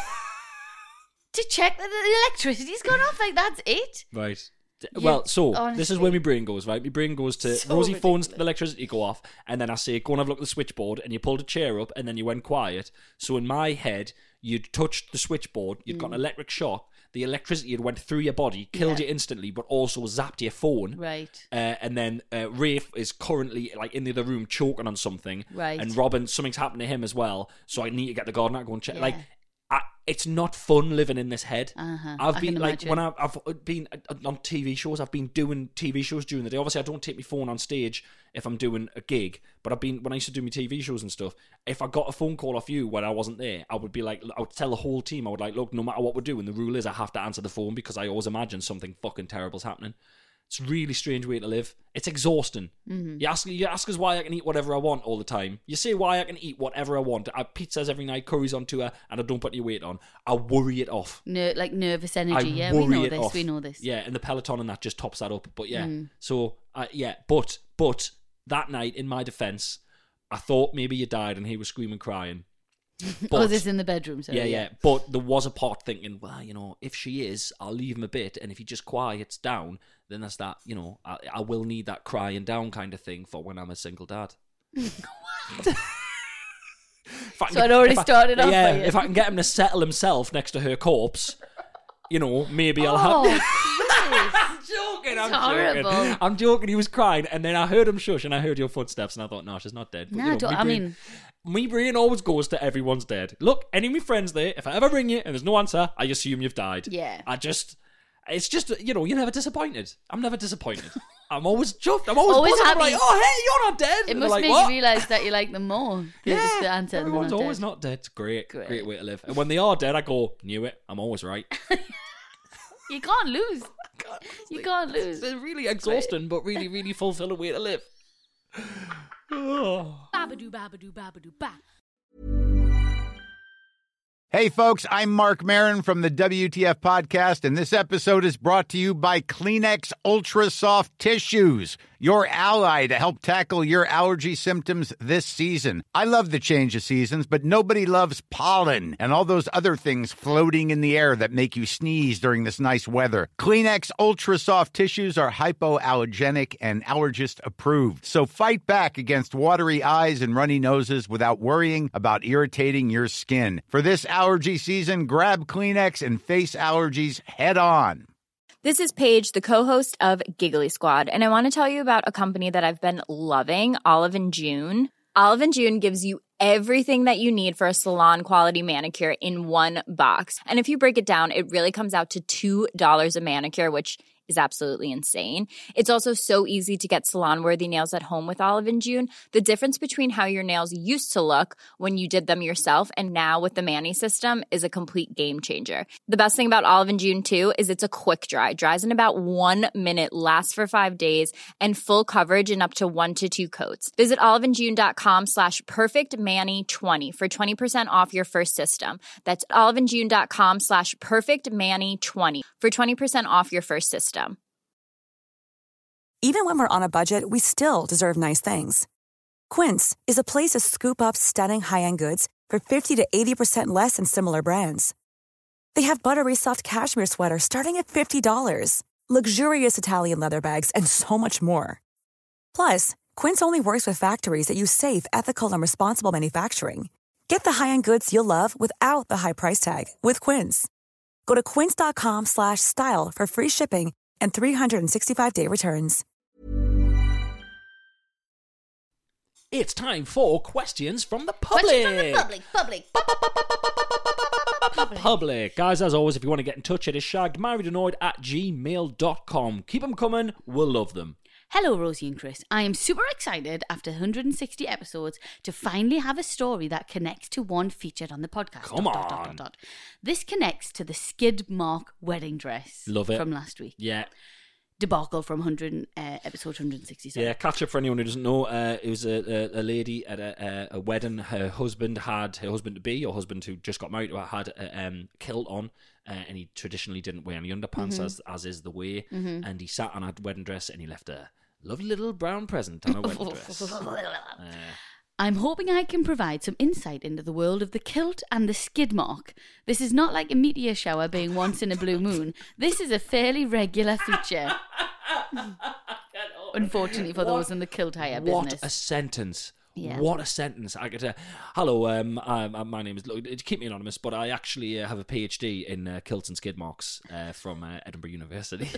To check that the electricity's gone off. Like, that's it. right. D- Yeah, well, so this honestly. is where my brain goes, right? My brain goes to So Rosie phones ridiculous. the electricity go off, and then I say, go and have a look at the switchboard, and you pulled a chair up, and then you went quiet. So in my head, you'd touched the switchboard, you'd got an electric shock, the electricity had went through your body, killed Mm. Yeah. you instantly, but also zapped your phone. Right. Uh, and then uh, Rafe is currently like in the other room choking on something. Right. And Robin, something's happened to him as well. So I need to get the gardener to go and check. Yeah. Like, I, it's not fun living in this head. Uh-huh. I've I been can like imagine. when I've, I've been on T V shows. I've been doing T V shows during the day. Obviously, I don't take my phone on stage if I'm doing a gig. But I've been when I used to do my T V shows and stuff. If I got a phone call off you when I wasn't there, I would be like, I would tell the whole team. I would like, look, no matter what we're doing, the rule is I have to answer the phone because I always imagine something fucking terrible's happening. It's a really strange way to live. It's exhausting. Mm-hmm. You ask you ask us why I can eat whatever I want all the time. You say why I can eat whatever I want. I have pizzas every night, curries on tour, and I don't put any weight on. I worry it off. Ner- like nervous I energy. Yeah, worry we know it this. off. We know this. Yeah, and the Peloton and that just tops that up. But yeah, Mm. so uh, yeah, but but that night, in my defence, I thought maybe you died, and he was screaming, crying. oh, But- this in the bedroom. So yeah, yeah. But there was a part thinking, well, you know, if she is, I'll leave him a bit, and if he just quiets down, then that's that. You know, I, I will need that crying down kind of thing for when I'm a single dad. If I can So I'd get- already if I- started off Yeah, by it. if I can get him to settle himself next to her corpse, you know, maybe I'll Oh, have. Chris. I'm joking. I'm It's horrible. joking. I'm joking. He was crying, and then I heard him shush, and I heard your footsteps, and I thought, no, she's not dead. But, No, you know, I don't- me I brain- mean- my brain always goes to everyone's dead. Look, any of my friends there, if I ever ring you and there's no answer, I assume you've died. Yeah. I just, It's just, you know, you're never disappointed. I'm never disappointed. I'm always chuffed. I'm always, Always buzzing. I'm happy. like, oh, hey, you're not dead. It And must they're like, make what? you realise that you like them more. Yeah, Just the answer. everyone's they're not always dead. not dead. It's great, Great. great way to live. And when they are dead, I go, knew it. I'm always right. You can't lose. God, You can't lose. It's a really exhausting, but really, really fulfilling way to live. Oh. Babadoo, babadoo, babadoo, ba. Hey, folks, I'm Mark Maron from the W T F Podcast, and this episode is brought to you by Kleenex Ultra Soft Tissues, your ally to help tackle your allergy symptoms this season. I love the change of seasons, but nobody loves pollen and all those other things floating in the air that make you sneeze during this nice weather. Kleenex Ultra Soft Tissues are hypoallergenic and allergist approved, so fight back against watery eyes and runny noses without worrying about irritating your skin. For this allergy season, grab Kleenex and face allergies head on. This is Paige, the co-host of Giggly Squad, and I want to tell you about a company that I've been loving, Olive and June. Olive and June gives you everything that you need for a salon-quality manicure in one box. And if you break it down, it really comes out to two dollars a manicure, which is absolutely insane. It's also so easy to get salon-worthy nails at home with Olive and June. The difference between how your nails used to look when you did them yourself and now with the Mani system is a complete game changer. The best thing about Olive and June, too, is it's a quick dry. Dries in about one minute, lasts for five days, and full coverage in up to one to two coats. Visit oliveandjune.com slash perfectmani20 for twenty percent off your first system. That's oliveandjune.com slash perfectmani20 for twenty percent off your first system. Even when we're on a budget, we still deserve nice things. Quince is a place to scoop up stunning high-end goods for fifty to eighty percent less than similar brands. They have buttery soft cashmere sweaters starting at fifty dollars, luxurious Italian leather bags, and so much more. Plus, Quince only works with factories that use safe, ethical, and responsible manufacturing. Get the high-end goods you'll love without the high price tag with Quince. Go to quince.com slash style for free shipping and three sixty-five day returns. It's time for questions from the public. Questions from the public, public. Public. Public. Guys, as always, if you want to get in touch, it is shaggedmarriedannoyed at gmail dot com. Keep them coming. We'll love them. Hello, Rosie and Chris. I am super excited after one hundred sixty episodes to finally have a story that connects to one featured on the podcast. Come dot, dot, on. dot, dot, dot. This connects to the skid mark wedding dress. Love it. From last week. Yeah. Debacle from one hundred, uh, episode one hundred sixty-seven. Yeah, catch up for anyone who doesn't know. Uh, it was a, a, a lady at a, a, a wedding. Her husband had, her husband to be, or husband who just got married, had a um, kilt on, uh, and he traditionally didn't wear any underpants, Mm-hmm. as as is the way. Mm-hmm. And he sat on a wedding dress and he left a lovely little brown present on a wedding dress. Uh, I'm hoping I can provide some insight into the world of the kilt and the skid mark. This is not like a meteor shower being once in a blue moon. This is a fairly regular feature. Unfortunately for What- those in the kilt hire What business. a sentence. Yeah. What a sentence. I could uh, hello, um, um, uh, my name is, look, keep me anonymous, but I actually uh, have a PhD in uh, kilts and skid marks uh, from uh, Edinburgh University.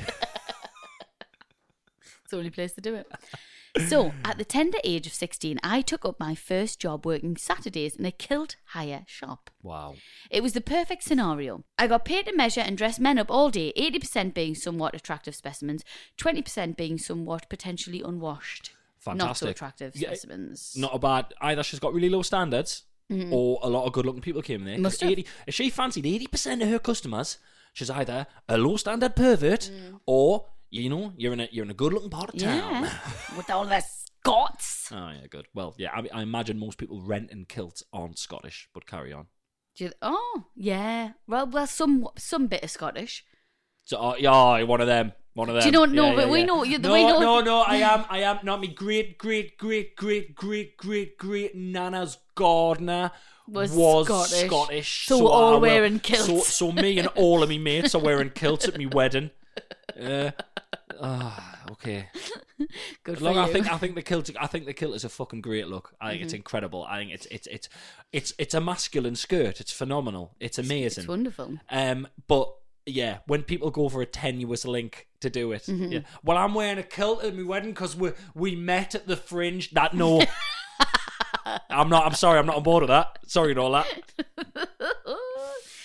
It's the only place to do it. So, at the tender age of sixteen, I took up my first job working Saturdays in a kilt hire shop. Wow. It was the perfect scenario. I got paid to measure and dress men up all day, eighty percent being somewhat attractive specimens, twenty percent being somewhat potentially unwashed. Fantastic. Not so attractive Yeah, specimens. Not a bad. Either she's got really low standards, or a lot of good-looking people came there. 'Cause Must have. eighty if she fancied eighty percent of her customers, she's either a low-standard pervert, or you know, you're in a you're in a good-looking part of town. Yeah. With all the Scots. Oh yeah, good. Well, yeah, I, I imagine most people renting kilts aren't Scottish, but carry on. Do you- Oh, yeah. Well, well, some some bit of Scottish. So, uh, yeah, one of them. One of them. Do you know- no, Yeah, but yeah, we yeah. know- you- No, we know- no, no. I am. I am. Not me. Great, great, great, great, great, great, great Nana's gardener Was was Scottish. Scottish. So we're all I will- wearing kilts. So, so me and all of me mates are wearing kilts at me wedding. Uh, ah, okay. Good for Look, you. I think I think the kilt. I think the kilt is a fucking great look. I think Mm-hmm. it's incredible. I think it's it's it's it's it's a masculine skirt. It's phenomenal. It's amazing. It's wonderful. Um, but yeah, when people go for a tenuous link to do it, Mm-hmm. yeah. Well, I'm wearing a kilt at my wedding because we we met at the Fringe. That no, I'm not. I'm sorry. I'm not on board with that. Sorry and all that.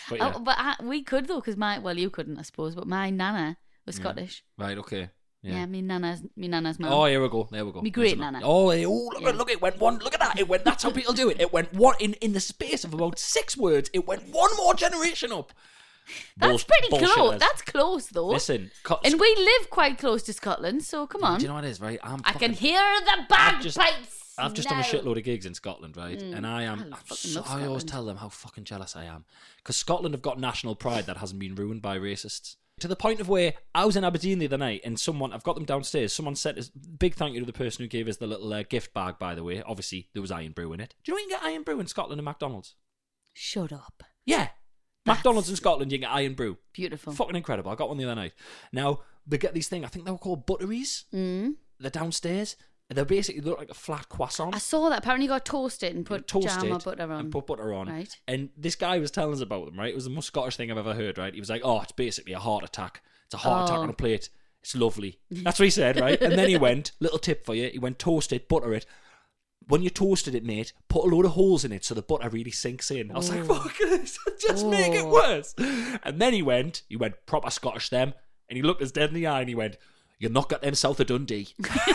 But yeah. Oh, but I, we could though, because my well, you couldn't, I suppose. But my nana was Scottish. Right, okay. Yeah, Yeah. me nana's, me nana's mum. Oh, here we go. There we go. Me great That's enough. nana. Oh, hey, oh, look, Yeah. at, look, it went one. Look at that. It went. That's how people do it. It went one in in the space of about six words. It went one more generation up. That's Bull- pretty close. bullshitters. That's close though. Listen, co- and we live quite close to Scotland, so come on. Do you know what it is, right? I'm I fucking, can hear the I've just- bagpipes. I've just now. done a shitload of gigs in Scotland, right? Mm. And I am. I I'm fucking so, love I always Scotland. tell them how fucking jealous I am because Scotland have got national pride that hasn't been ruined by racists. To the point of where I was in Aberdeen the other night, and someone I've got them downstairs. Someone sent us big thank you to the person who gave us the little uh, gift bag. By the way, obviously there was Iron Brew in it. Do you know you can get Iron Brew in Scotland and McDonald's? Shut up. Yeah, That's- McDonald's in Scotland you can get Iron Brew. Beautiful. Fucking incredible. I got one the other night. Now they get these things. I think they were called butteries. Mm. They're downstairs. They basically look like a flat croissant. I saw that. Apparently, you got toasted and put Toasted jam or butter on. and put butter on. Right. And this guy was telling us about them, right? It was the most Scottish thing I've ever heard, right? He was like, oh, it's basically a heart attack. It's a heart attack Oh. on a plate. It's lovely. That's what he said, right? And then he went, little tip for you, he went toast it, butter it. When you toasted it, mate, put a load of holes in it so the butter really sinks in. I was like, fuck this, just make it Oh. worse. And then he went, he went proper Scottish them, and he looked us dead in the eye and he went, you're not got them south of Dundee.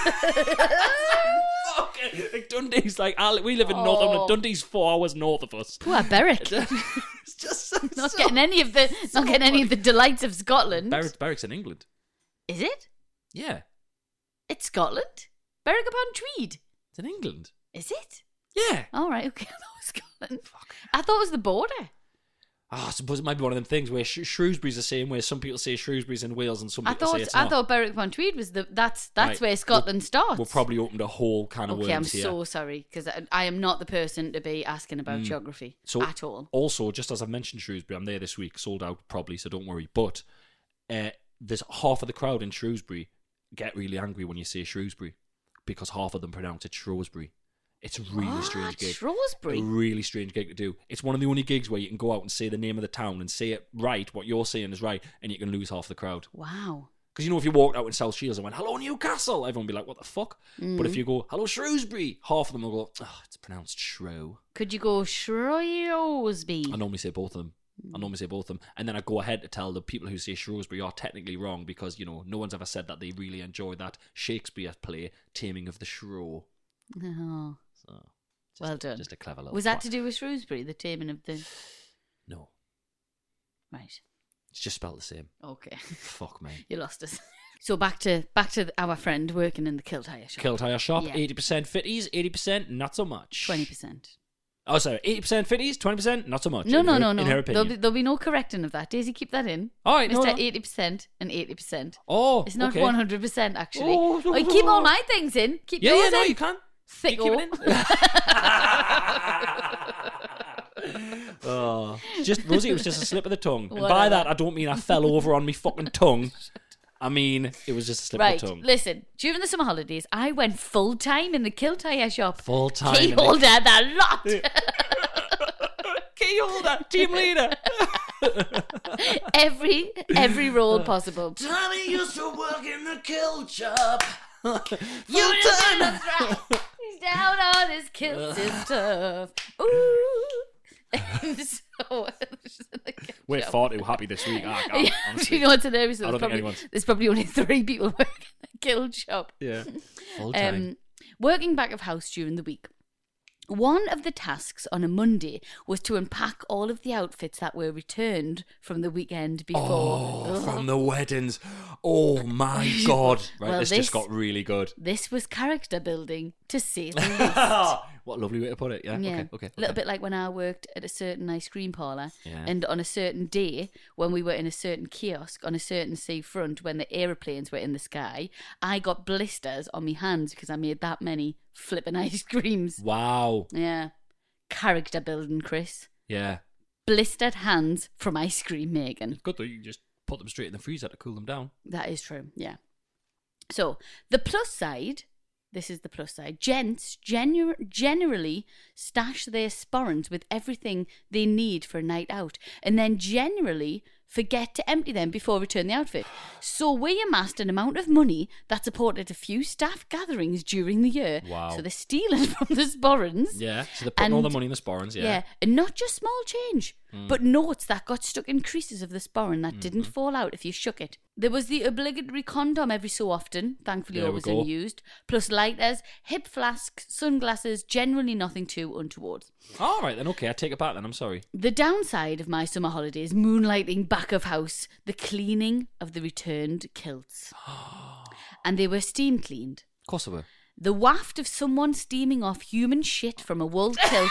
Fuck it. Like Dundee's like, I, we live in Northern, Oh. Dundee's four hours north of us. Poor Berwick. It's just so, not so- getting any of the not getting any of the delights of Scotland. Berwick, Berwick's in England. Is it? Yeah, It's Scotland. Berwick upon Tweed. it's in England. Is it? Yeah. All right. Okay. I thought it was Scotland. I thought it was the border. Oh, I suppose it might be one of them things where Sh- Shrewsbury's the same way. Some people say Shrewsbury's in Wales and some I people thought say it's I not. thought Berwick upon Tweed was the that's that's Right. where Scotland starts. We've probably opened a whole can of Okay, I'm worms here. so sorry because I, I am not the person to be asking about geography Mm. So at all. Also, just as I've mentioned Shrewsbury, I'm there this week, sold out probably, so don't worry. But uh, there's half of the crowd in Shrewsbury get really angry when you say Shrewsbury because half of them pronounce it Shrewsbury. It's a really What? strange gig. Shrewsbury? A really strange gig to do. It's one of the only gigs where you can go out and say the name of the town and say it right, what you're saying is right, and you can lose half the crowd. Wow. Because you know, if you walked out in South Shields and went, hello Newcastle, everyone would be like, what the fuck? Mm. But if you go, hello Shrewsbury, half of them will go, oh, it's pronounced Shrew. Could you go Shrewsbury? I normally say both of them. I normally say both of them. And then I go ahead to tell the people who say Shrewsbury are technically wrong because, you know, no one's ever said that they really enjoyed that Shakespeare play, Taming of the Shrew. Oh, So, just, well done. Just a clever little Was that quack. to do with Shrewsbury, the taming of the? No. Right. It's just spelled the same. Okay. Fuck me. You lost us. So back to back to our friend working in the kilt hire shop. Kilt Hire Shop, Yeah. eighty percent fitties, eighty percent not so much. Twenty percent. Oh, sorry, eighty percent fitties, twenty percent not so much. No, in no, her, no, no. In her There'll opinion. be, there'll be no correcting of that. Daisy, keep that in. All right, no, Mister no. eighty percent and eighty percent. Oh, It's not okay. one hundred percent actually. Oh, Oh, you keep all my things in. Keep Yeah, yours yeah, no, in. you can. Thick You keep it oh, just Rosie, it was just a slip of the tongue. And by Whatever. that, I don't mean I fell over on me fucking tongue. I mean, it was just a slip Right, of the tongue. listen. During the summer holidays, I went full time in the kilt hire shop. Full time. Key in the- holder, the lot. Key holder, team leader. every every role possible. Tommy used to work in the kilt shop. You time. He's down on his kilts and stuff. Ooh. And so, We're far too happy this week. I can't, Yeah, do honestly. you know what's hilarious? I don't There's think probably, anyone's- there's probably only three people working in the kilt shop. Yeah. Full time. Um, working back of house during the week. One of the tasks on a Monday was to unpack all of the outfits that were returned from the weekend before. Oh, from the weddings. Oh my God. Right, Well, this, this- just got really good. This was character building, to say the least. What a lovely way to put it. Yeah. Yeah, Okay. Okay. a little okay. bit like when I worked at a certain ice cream parlour, Yeah. and on a certain day when we were in a certain kiosk on a certain seafront when the aeroplanes were in the sky, I got blisters on my hands because I made that many flipping ice creams. Wow. Yeah, character building, Chris. Yeah. Blistered hands from ice cream making. Good though. You can just put them straight in the freezer to cool them down. That is true. Yeah. So the plus side. This is the plus side. Gents genu- generally stash their sporrans with everything they need for a night out and then generally forget to empty them before return the outfit. So we amassed an amount of money that supported a few staff gatherings during the year. Wow. So they're stealing from the sporrans. Yeah, so they're putting all And- the money in the sporrans, yeah. Yeah, and not just small change, Mm. but notes that got stuck in creases of the sporran that didn't Mm-hmm. fall out if you shook it. There was the obligatory condom every so often, thankfully There we always go. unused, plus lighters, hip flasks, sunglasses, generally nothing too untoward. All right, then, okay, I take it back then, I'm sorry. The downside of my summer holidays, moonlighting back of house, the cleaning of the returned kilts. And they were steam cleaned. Of course I will. The waft of someone steaming off human shit from a wool kilt.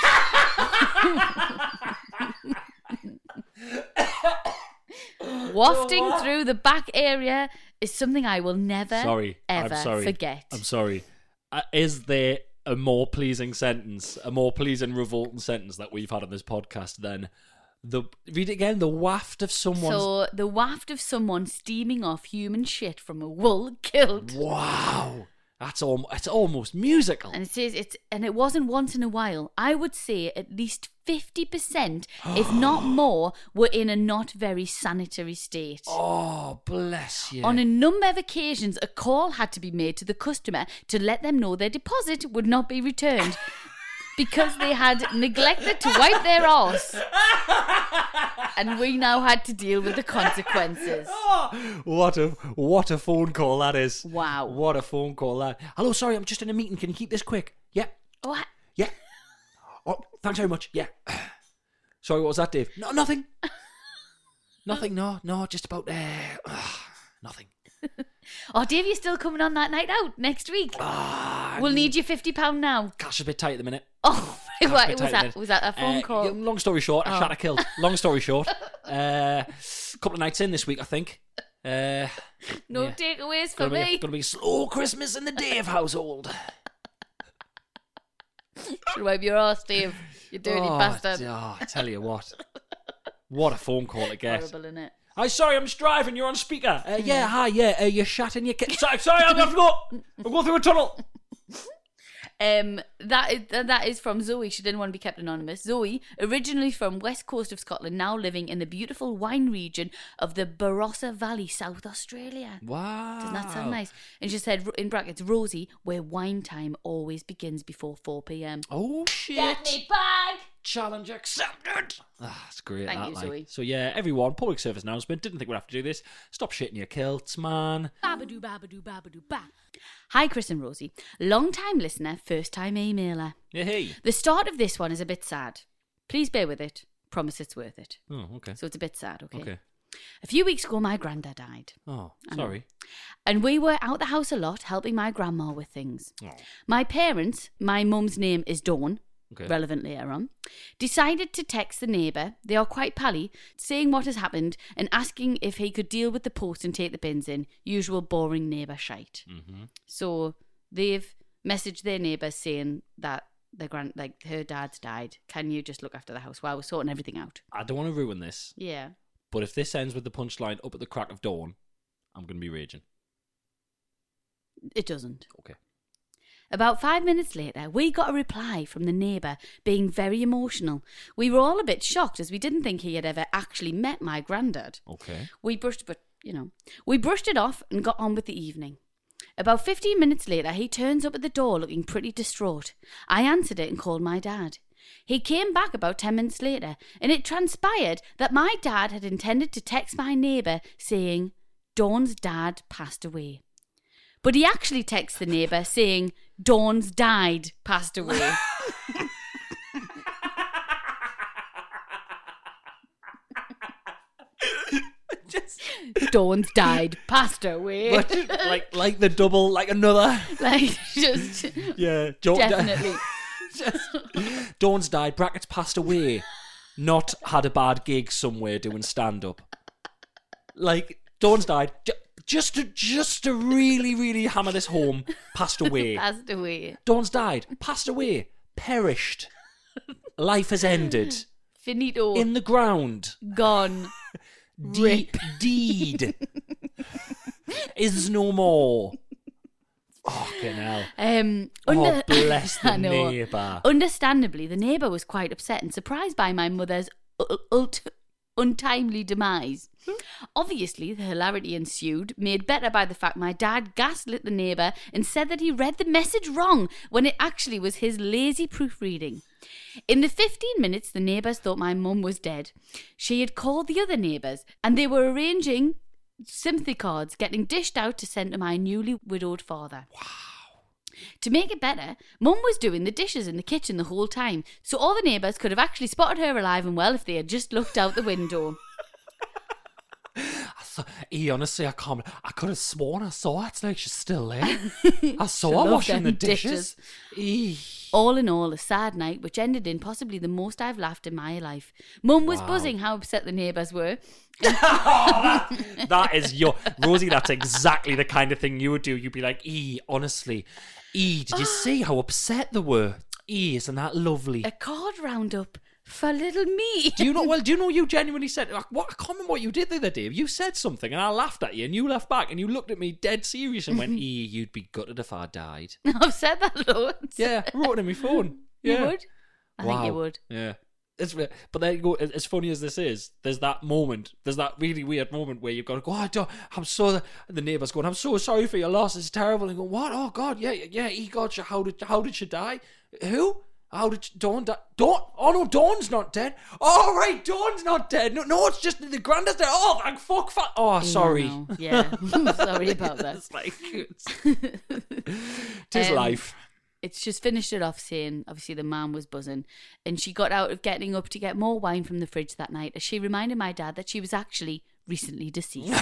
Wafting through the back area is something I will never, Sorry, ever I'm sorry. forget. I'm sorry. Uh, is there a more pleasing sentence, a more pleasing, revolting sentence that we've had on this podcast than the, read it again, the waft of someone's... So the waft of someone steaming off human shit from a wool kilt. Wow. That's al- it's almost musical. And it says it's and it wasn't once in a while. I would say at least fifty percent, if not more, were in a not very sanitary state. Oh, bless you. On a number of occasions, a call had to be made to the customer to let them know their deposit would not be returned because they had neglected to wipe their arse. And we now had to deal with the consequences. What a what a phone call that is. Wow. What a phone call that. Hello, sorry, I'm just in a meeting. Can you keep this quick? Yeah. Oh, I- Yeah. Oh, thanks very much. Yeah. Sorry, what was that, Dave? No, nothing. Nothing, no, no, just about, uh, nothing. oh, Dave, you're still coming on that night out next week. Ah, We'll need you fifty pounds now. Cash is a bit tight at the minute. Oh, Cash what, a bit was tight at the that? minute. Was that a phone Uh, call? yeah, long story short, I Oh. shot a kilt. Long story short. A uh, couple of nights in this week, I think. Uh, no yeah. takeaways for Gonna be, me. a, gonna be a slow Christmas in the Dave household. Should wipe your arse, Dave. You dirty oh, bastard. Oh, I tell you what. What a phone call to get. Horrible, innit? Hi, sorry, I'm just driving. You're on speaker. Uh, yeah, hi, yeah. Uh, you're shutting your kit. Sorry, sorry, I'm going to go. I'm going through a tunnel. Um, that is that is from Zoe. She didn't want to be kept anonymous. Zoe, originally from west coast of Scotland, now living in the beautiful wine region of the Barossa Valley, South Australia. Wow. Doesn't that sound nice? And she said in brackets, Rosie, where wine time always begins before four p.m. Oh, shit. Get me back! Challenge accepted. Ah, that's great. Thank that, you, like. Zoe. So yeah, everyone, public service announcement. Didn't think we'd have to do this. Stop shitting your kilts, man. Babadoo, babadoo, babadoo, ba. Hi, Chris and Rosie. Long time listener, first time emailer. Yeah, hey. The start of this one is a bit sad. Please bear with it. Promise it's worth it. Oh, okay. So it's a bit sad, okay? Okay. A few weeks ago, my granddad died. Oh, I know. sorry. And we were out the house a lot, helping my grandma with things. Oh. My parents, my mum's name is Dawn, Okay. relevant later on, decided to text the neighbour, they are quite pally, saying what has happened and asking if he could deal with the post and take the bins in. Usual boring neighbour shite. Mm-hmm. So they've messaged their neighbour saying that their grand, like her dad's died. Can you just look after the house while we're sorting everything out? I don't want to ruin this, Yeah. but if this ends with the punchline up at the crack of dawn, I'm going to be raging. It doesn't. Okay. About five minutes later, we got a reply from the neighbour being very emotional. We were all a bit shocked as we didn't think he had ever actually met my granddad. Okay. We brushed, but you know, we brushed it off and got on with the evening. About fifteen minutes later, he turns up at the door looking pretty distraught. I answered it and called my dad. He came back about ten minutes later, and it transpired that my dad had intended to text my neighbour saying, Dawn's dad passed away. But he actually texted the neighbour saying, Dawn's died, passed away. Just, Dawn's died, passed away. but, like, like the double, like another. like, just Yeah. Dawn, definitely. just, Dawn's died, brackets passed away. Not had a bad gig somewhere doing stand-up. Like, Dawn's died. J- Just to, just to really, really hammer this home, passed away. Passed away. Dawn's died, passed away, perished. Life has ended. Finito. In the ground. Gone. De- Rip. Deed. Is no more. Fucking hell. Um, Oh, under- bless the I know. neighbour. Understandably, the neighbour was quite upset and surprised by my mother's ul- ult- untimely demise. Obviously, the hilarity ensued, made better by the fact my dad gaslit the neighbour and said that he read the message wrong when it actually was his lazy proofreading. In the fifteen minutes, the neighbours thought my mum was dead. She had called the other neighbours and they were arranging sympathy cards getting dished out to send to my newly widowed father. Wow. To make it better, Mum was doing the dishes in the kitchen the whole time, so all the neighbours could have actually spotted her alive and well if they had just looked out the window. I thought, e, honestly, I can't. I could have sworn I saw her. It's like she's still there. I saw her washing the dishes. E. All in all, a sad night, which ended in possibly the most I've laughed in my life. Mum was Wow. buzzing how upset the neighbours were. Oh, that, that is your Rosie. That's exactly the kind of thing you would do. You'd be like, "E, honestly, E, did you see how upset they were? E, isn't that lovely?" A card roundup for little me. Do you know? Well, do you know you genuinely said? Like, what? I can't remember what you did the other day. You said something, and I laughed at you, and you laughed back, and you looked at me dead serious and went, "E, you'd be gutted if I died." I've said that loads. Yeah, I wrote it in my phone. Yeah. You would? I think you Wow. would. Yeah. It's, but there you go. As funny as this is, there's that moment. There's that really weird moment where you've got to go, oh, I don't, I'm so. The neighbour's going, I'm so sorry for your loss. It's terrible. And you go, what? Oh God, yeah, yeah. He got you. How did how did she die? Who? How did she, Dawn die? Dawn? Oh no, Dawn's not dead. Oh right, Dawn's not dead. No, no, it's just the granddad's dead. Oh, thank fuck, fuck. Oh, sorry. No, no. Yeah, sorry about that. It's like it's, tis Um, life. It's just finished it off saying, obviously, the man was buzzing, and she got out of getting up to get more wine from the fridge that night as she reminded my dad that she was actually recently deceased.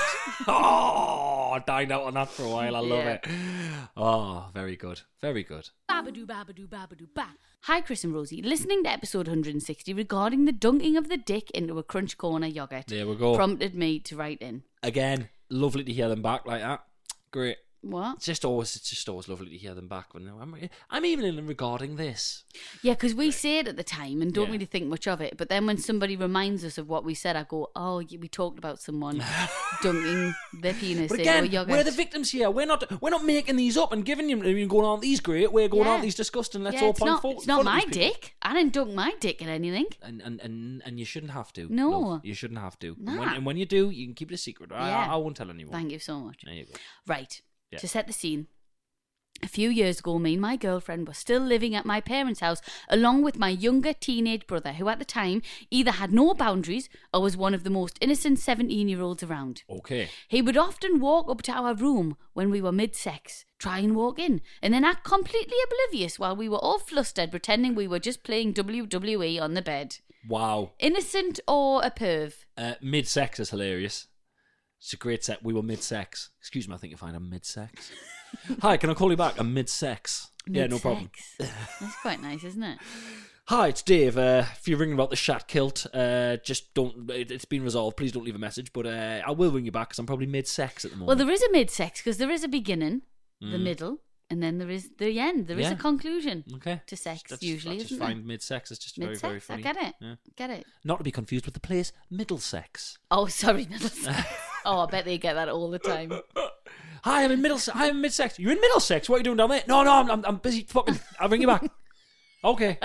Oh, I dined out on that for a while. I love Yeah. it. Oh, very good. Very good. Babadoo, babadoo, babadoo, ba. Hi, Chris and Rosie. Listening to episode one hundred sixty regarding the dunking of the dick into a Crunch Corner yogurt There we go. prompted me to write in. Again, lovely to hear them back like that. Great. What? It's just always, it's just always lovely to hear them back. When I'm, I'm even in regarding this. Yeah, because we say it at the time and don't Yeah. really think much of it. But then when somebody reminds us of what we said, I go, oh, yeah, we talked about someone dunking their penis But into a again, yogurt. we're the victims here. We're not, we're not making these up and giving you, I mean, going, aren't these great? We're going, Yeah. aren't these disgusting? Let's yeah, all it's point not, fo- it's not fun at my these people. dick. I didn't dunk my dick in anything. And, and, and, and you shouldn't have to. No. love. You shouldn't have to. And, when, Nah. and when you do, you can keep it a secret. I, Yeah. I, I won't tell anyone. Thank you so much. There you go. Right. Yeah. To set the scene. A few years ago, me and my girlfriend were still living at my parents' house along with my younger teenage brother, who at the time either had no boundaries or was one of the most innocent seventeen-year-olds around. Okay. He would often walk up to our room when we were mid-sex, try and walk in, and then act completely oblivious while we were all flustered, pretending we were just playing W W E on the bed. Wow. Innocent or a perv? Uh, mid-sex is hilarious. It's a great set. We were mid-sex. Excuse me, I think you'll find I'm mid-sex. Hi, can I call you back? I'm mid-sex. Yeah, no problem. Mid-sex. That's quite nice, isn't it? Hi, it's Dave. Uh, if you're ringing about the shat kilt, uh, just don't. It, it's been resolved. Please don't leave a message. But uh, I will ring you back because I'm probably mid-sex at the moment. Well, there is a mid-sex because there is a beginning, the middle, and then there is the end. There is Mm. Yeah. a conclusion okay. to sex, That's- usually, I just isn't there? find mid-sex is just very, Mid-sex, very funny. I get it. Yeah. Get it. Not to be confused with the place Middlesex. Oh, sorry, Middlesex. Oh, I bet they get that all the time. Hi, I'm in Middlesex. Hi, I'm in Mid-sex. You're in Middlesex. What are you doing down there? No, no, I'm, I'm, I'm busy. Fucking. I'll ring you back. Okay.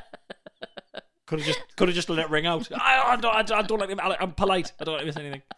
Could have just, could have just let it ring out. I, I don't, I don't, I don't like him. I'm polite. I don't like him to miss anything.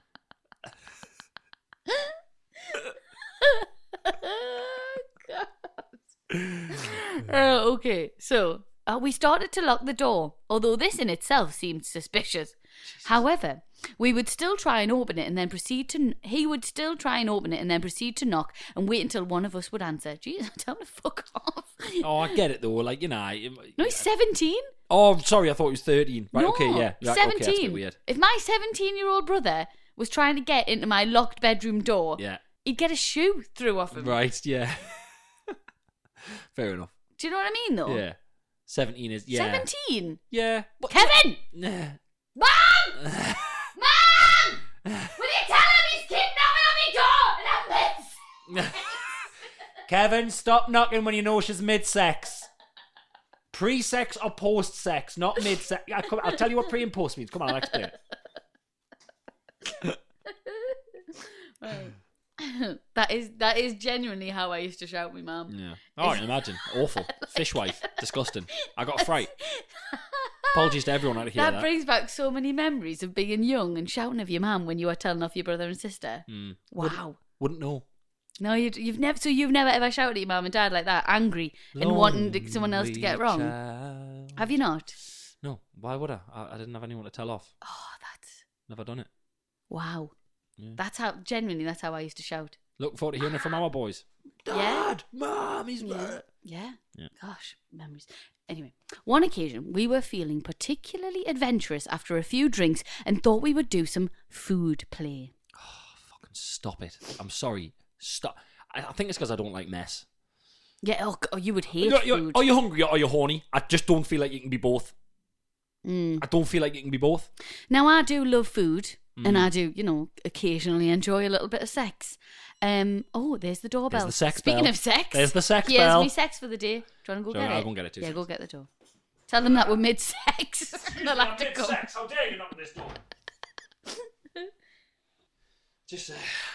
Uh, okay, so uh, we started to lock the door, although this in itself seemed suspicious. However, we would still try and open it and then proceed to... He would still try and open it and then proceed to knock and wait until one of us would answer. Jesus, tell him to fuck off. Oh, I get it though. Like, you know. I, No, he's seventeen. Oh, sorry. I thought he was thirteen. Right. No, okay. Yeah. Right, seventeen. Okay, that's a bit weird. If my seventeen-year-old brother was trying to get into my locked bedroom door, Yeah. he'd get a shoe through off him. Right. Yeah. Fair enough. Do you know what I mean, though? Yeah. Seventeen is yeah. seventeen? Yeah. But, Kevin! Nah. Mom! Mom! Will you tell him he's keep knocking on my door? And I'm Kevin, stop knocking when you know she's mid-sex. Pre-sex or post-sex, not mid-sex. Yeah, come, I'll tell you what pre and post means. Come on, I'll explain it. Right. That is that is genuinely how I used to shout my mum. Yeah. Oh, I can imagine. Awful. Fishwife. Disgusting. I got a fright. Apologies to everyone out of here. That, That, brings back so many memories of being young and shouting at your mum when you were telling off your brother and sister. Mm. Wow. Wouldn't know. No, you'd, you've never. So you've never ever shouted at your mum and dad like that, angry and wanting to, someone else to get it wrong. Child. Have you not? No. Why would I? I? I didn't have anyone to tell off. Oh, that's Never done it. wow. Yeah. That's how genuinely. That's how I used to shout. Look forward to hearing it from our boys. Dad, Mum, he's Yeah. Yeah. Yeah. Gosh, memories. Anyway, one occasion we were feeling particularly adventurous after a few drinks and thought we would do some food play. Fucking stop it. I'm sorry. Stop. I, I think it's because I don't like mess. Yeah, oh, oh you would hate You're, you're, food. are you hungry or are you horny? I just don't feel like you can be both. Mm. I don't feel like you can be both. Now, I do love food, Mm. and I do, you know, occasionally enjoy a little bit of sex. Um, oh, there's the doorbell. There's the sex Speaking bell. of sex, There's the sex here's bell. me sex for the day. Do you want to go Sure, get I'll it? go and get it too. Yeah, go get the door. Tell them that we're mid-sex. They'll have to come. How dare you knock on this door? Just uh,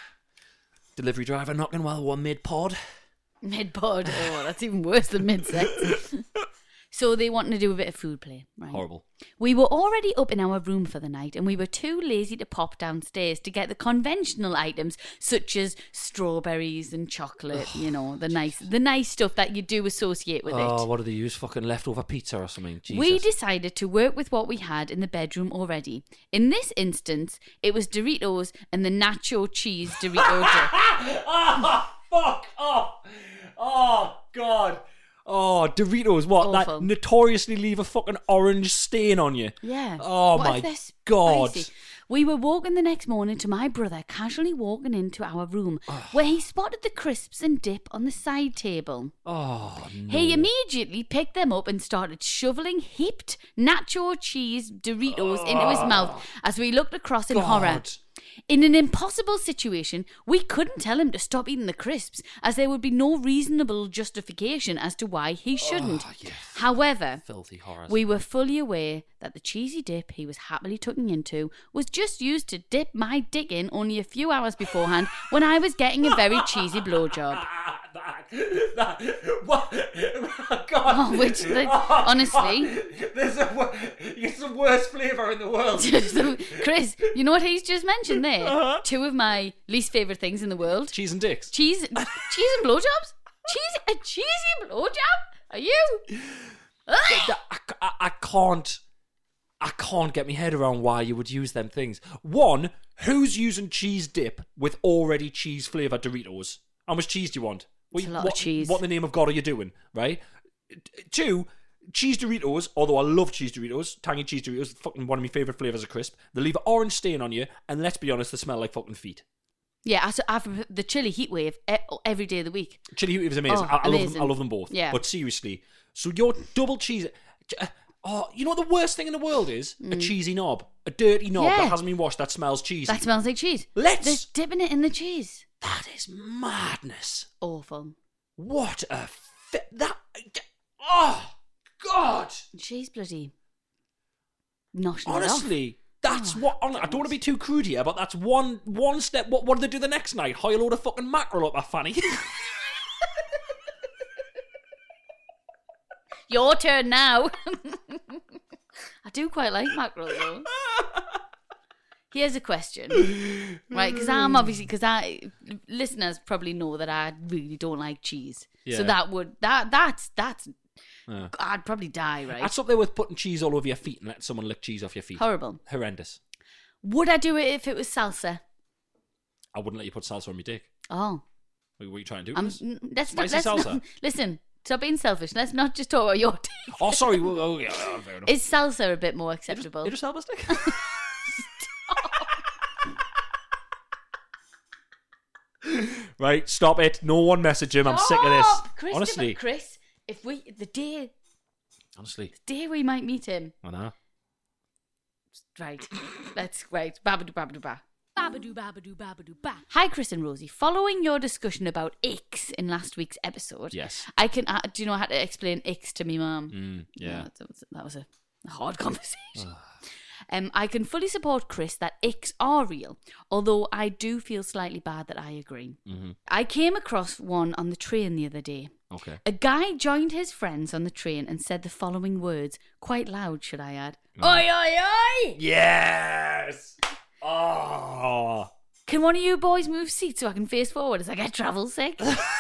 delivery driver knocking while we're mid-pod. Mid-pod. Oh, that's even worse than mid-sex. So they wanted to do a bit of food play, right? Horrible. We were already up in our room for the night and we were too lazy to pop downstairs to get the conventional items such as strawberries and chocolate, you know, the nice the nice stuff that you do associate with Oh, it. what do they use? Fucking leftover pizza or something? Jesus. We decided to work with what we had in the bedroom already. In this instance, it was Doritos and the nacho cheese Dorito dip. Oh, fuck off. Oh, God. Oh, Doritos, what? Awful. That notoriously leave a fucking orange stain on you. Yeah. Oh, What if my they're God. spicy? We were walking the next morning to my brother casually walking into our room where he spotted the crisps and dip on the side table. Oh, no. He immediately picked them up and started shoveling heaped nacho cheese Doritos into his mouth as we looked across in horror. God. In an impossible situation, we couldn't tell him to stop eating the crisps as there would be no reasonable justification as to why he shouldn't. Oh, you However, filthy horrors. we were fully aware that the cheesy dip he was happily tucking into was just used to dip my dick in only a few hours beforehand when I was getting a very cheesy blowjob. that, that, what? Oh, God. Oh, which, the, honestly... There's a, wo- it's the worst flavour in the world. So, Chris, you know what he's just mentioned there? Uh-huh. Two of my least favourite things in the world. Cheese and dicks. Cheese, cheese and blowjobs? Cheese, a cheesy blowjob? Are you? I, I, I can't I can't get my head around why you would use them things. One, who's using cheese dip with already cheese flavoured Doritos? How much cheese do you want? What, It's a lot what, of cheese. What in the name of God are you doing, right? Two, cheese Doritos, although I love cheese Doritos, tangy cheese Doritos, fucking one of my favourite flavours of crisp, they leave an orange stain on you, and let's be honest, they smell like fucking feet. Yeah, I, I have the chili heat wave e- every day of the week. Chili Heat is amazing. Oh, I, I love them. amazing. I love them both. Yeah. But seriously, so your double cheese. uh, Oh, you know what the worst thing in the world is? A cheesy knob, a dirty knob Yeah. that hasn't been washed that smells cheesy. That smells like cheese. Let's- They're dipping it in the cheese. That is madness. Awful. What a fi- that. Oh God! Cheese bloody. Noshing Honestly, that's what. I don't want to be too crude here, but that's one one step. What what do they do the next night? Hire a load of fucking mackerel up my fanny. Your turn now. I do quite like mackerel though. Here's a question, right? Because I'm obviously because I listeners probably know that I really don't like cheese, Yeah. so that would that that's that's Yeah. I'd probably die, right? That's up there with putting cheese all over your feet and letting someone lick cheese off your feet. Horrible. Horrendous. Would I do it if it was salsa? I wouldn't let you put salsa on my dick. Oh, What are you trying to do? I'm, with this? n- let's not, Spicy let's salsa? not, listen. Stop being selfish. Let's not just talk about your dick. Oh, sorry. Well, oh, yeah, oh, fair enough. Is salsa a bit more acceptable? Idris Elba stick? Right, stop it. No one message him. I'm sick of this. Stop! Christopher, Honestly. Chris, if we the day Honestly. day we might meet him, I know. right? Let's wait. Babadoo, babadoo, ba. Babadoo, babadoo, babadoo, ba. Hi, Chris and Rosie. Following your discussion about icks in last week's episode, Yes. I can. Uh, do you know how to explain icks to me, mum? Mm, yeah. that was, that was a hard conversation. Um, I can fully support Chris that icks are real, although I do feel slightly bad that I agree. Mm-hmm. I came across one on the train the other day. Okay. A guy joined his friends on the train and said the following words, quite loud, should I add? Oh. Oi, oi, oi! Yes! Oh. Can one of you boys move seats so I can face forward as I get travel sick?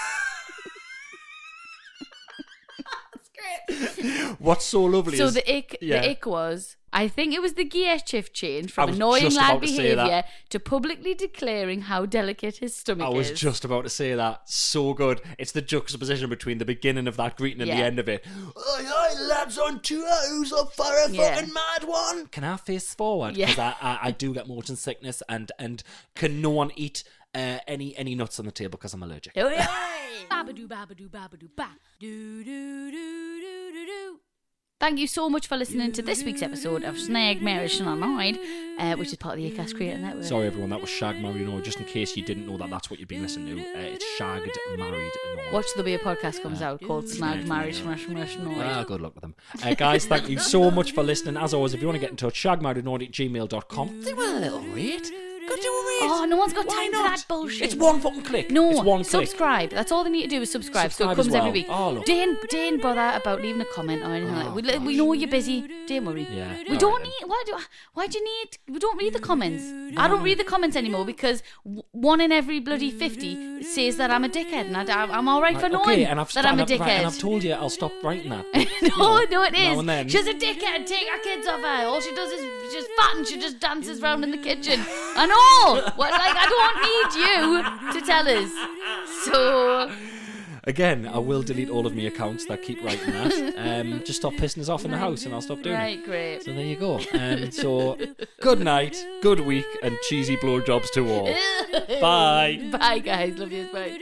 What's so lovely So is... the ick, yeah. the ick was, I think it was the gear shift change from I was annoying just lad about to say behaviour that. to publicly declaring how delicate his stomach I was is. just about to say that. So good. It's the juxtaposition between the beginning of that greeting and Yeah. the end of it. Oi, oi, lads on tour, who's up for a Yeah. fucking mad one? Can I face forward? Yeah. Because I, I, I do get motion sickness, and, and can no one eat uh, any any nuts on the table because I'm allergic. Oi, oi! Babadoo, babadoo, babadoo, ba. Do, do, do, do, do, do. Thank you so much for listening to this week's episode of Snag, Marriage and Annoyed, uh, which is part of the Acast Creator Network. Sorry, everyone, that was Shag, Married, Annoyed. Just in case you didn't know that that's what you've been listening to. Uh, it's Shagged, Married, Annoyed. Watch the way a podcast comes out called Snag, Marriage yeah. and Annoyed. Well, good luck with them. Uh, guys, thank you so much for listening. As always, if you want to get in touch, shagmarriedannoyed at gmail dot com. Do a little rate. Go do a rate. Oh, no one's got Why time for not? that bullshit. It's one fucking click. No, it's one click. subscribe. That's all they need to do is subscribe. Subscribe so it as comes well. every week. Oh, look. Don't, don't bother about leaving a comment or anything like Oh, that. We, we know you're busy. Don't worry. Yeah. We All don't right then. need. Why do? Why do you need? We don't read the comments. I don't read the comments anymore because w- one in every bloody fifty says that I'm a dickhead, and I, I'm all right for Right, knowing okay, and I've that st- I'm a and I've- dickhead. right, and I've told you I'll stop writing that. no, You know, no, it now is. and then. She's a dickhead. Take her kids off her. All she does is she's fat and she just dances around in the kitchen. I know. What? Like I don't need you to tell us. So Again, I will delete all of my accounts that keep writing that. Um, just stop pissing us off in the house and I'll stop doing right, it. great. So there you go. Um, so good night, good week, and cheesy blowjobs to all. Bye. Bye, guys. Love you. Bye.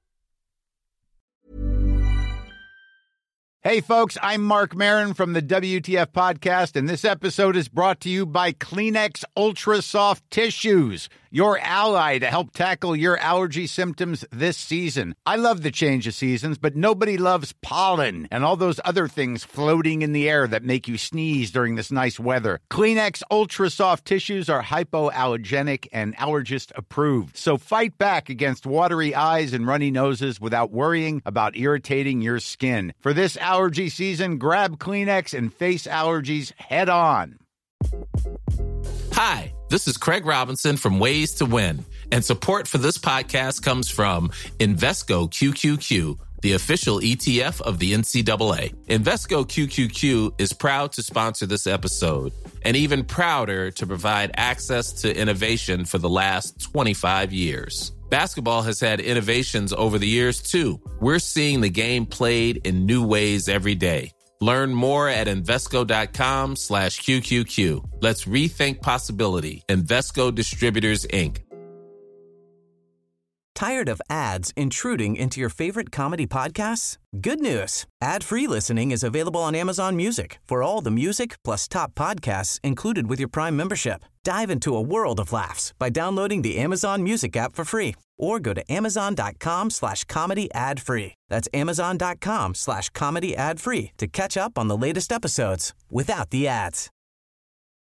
Hey, folks, I'm Mark Maron from the W T F Podcast, and this episode is brought to you by Kleenex Ultra Soft Tissues, your ally to help tackle your allergy symptoms this season. I love the change of seasons, but nobody loves pollen and all those other things floating in the air that make you sneeze during this nice weather. Kleenex Ultra Soft Tissues are hypoallergenic and allergist approved, so fight back against watery eyes and runny noses without worrying about irritating your skin. For this allergy season, grab Kleenex and face allergies head on. Hi, this is Craig Robinson from Ways to Win, and support for this podcast comes from Invesco Q Q Q, the official E T F of the N C double A. Invesco Q Q Q is proud to sponsor this episode, and even prouder to provide access to innovation for the last twenty-five years. Basketball has had innovations over the years, too. We're seeing the game played in new ways every day. Learn more at Invesco.com slash QQQ. Let's rethink possibility. Invesco Distributors, Incorporated. Tired of ads intruding into your favorite comedy podcasts? Good news. Ad-free listening is available on Amazon Music for all the music plus top podcasts included with your Prime membership. Dive into a world of laughs by downloading the Amazon Music app for free or go to amazon.com slash comedy ad free. That's amazon.com slash comedy ad free to catch up on the latest episodes without the ads.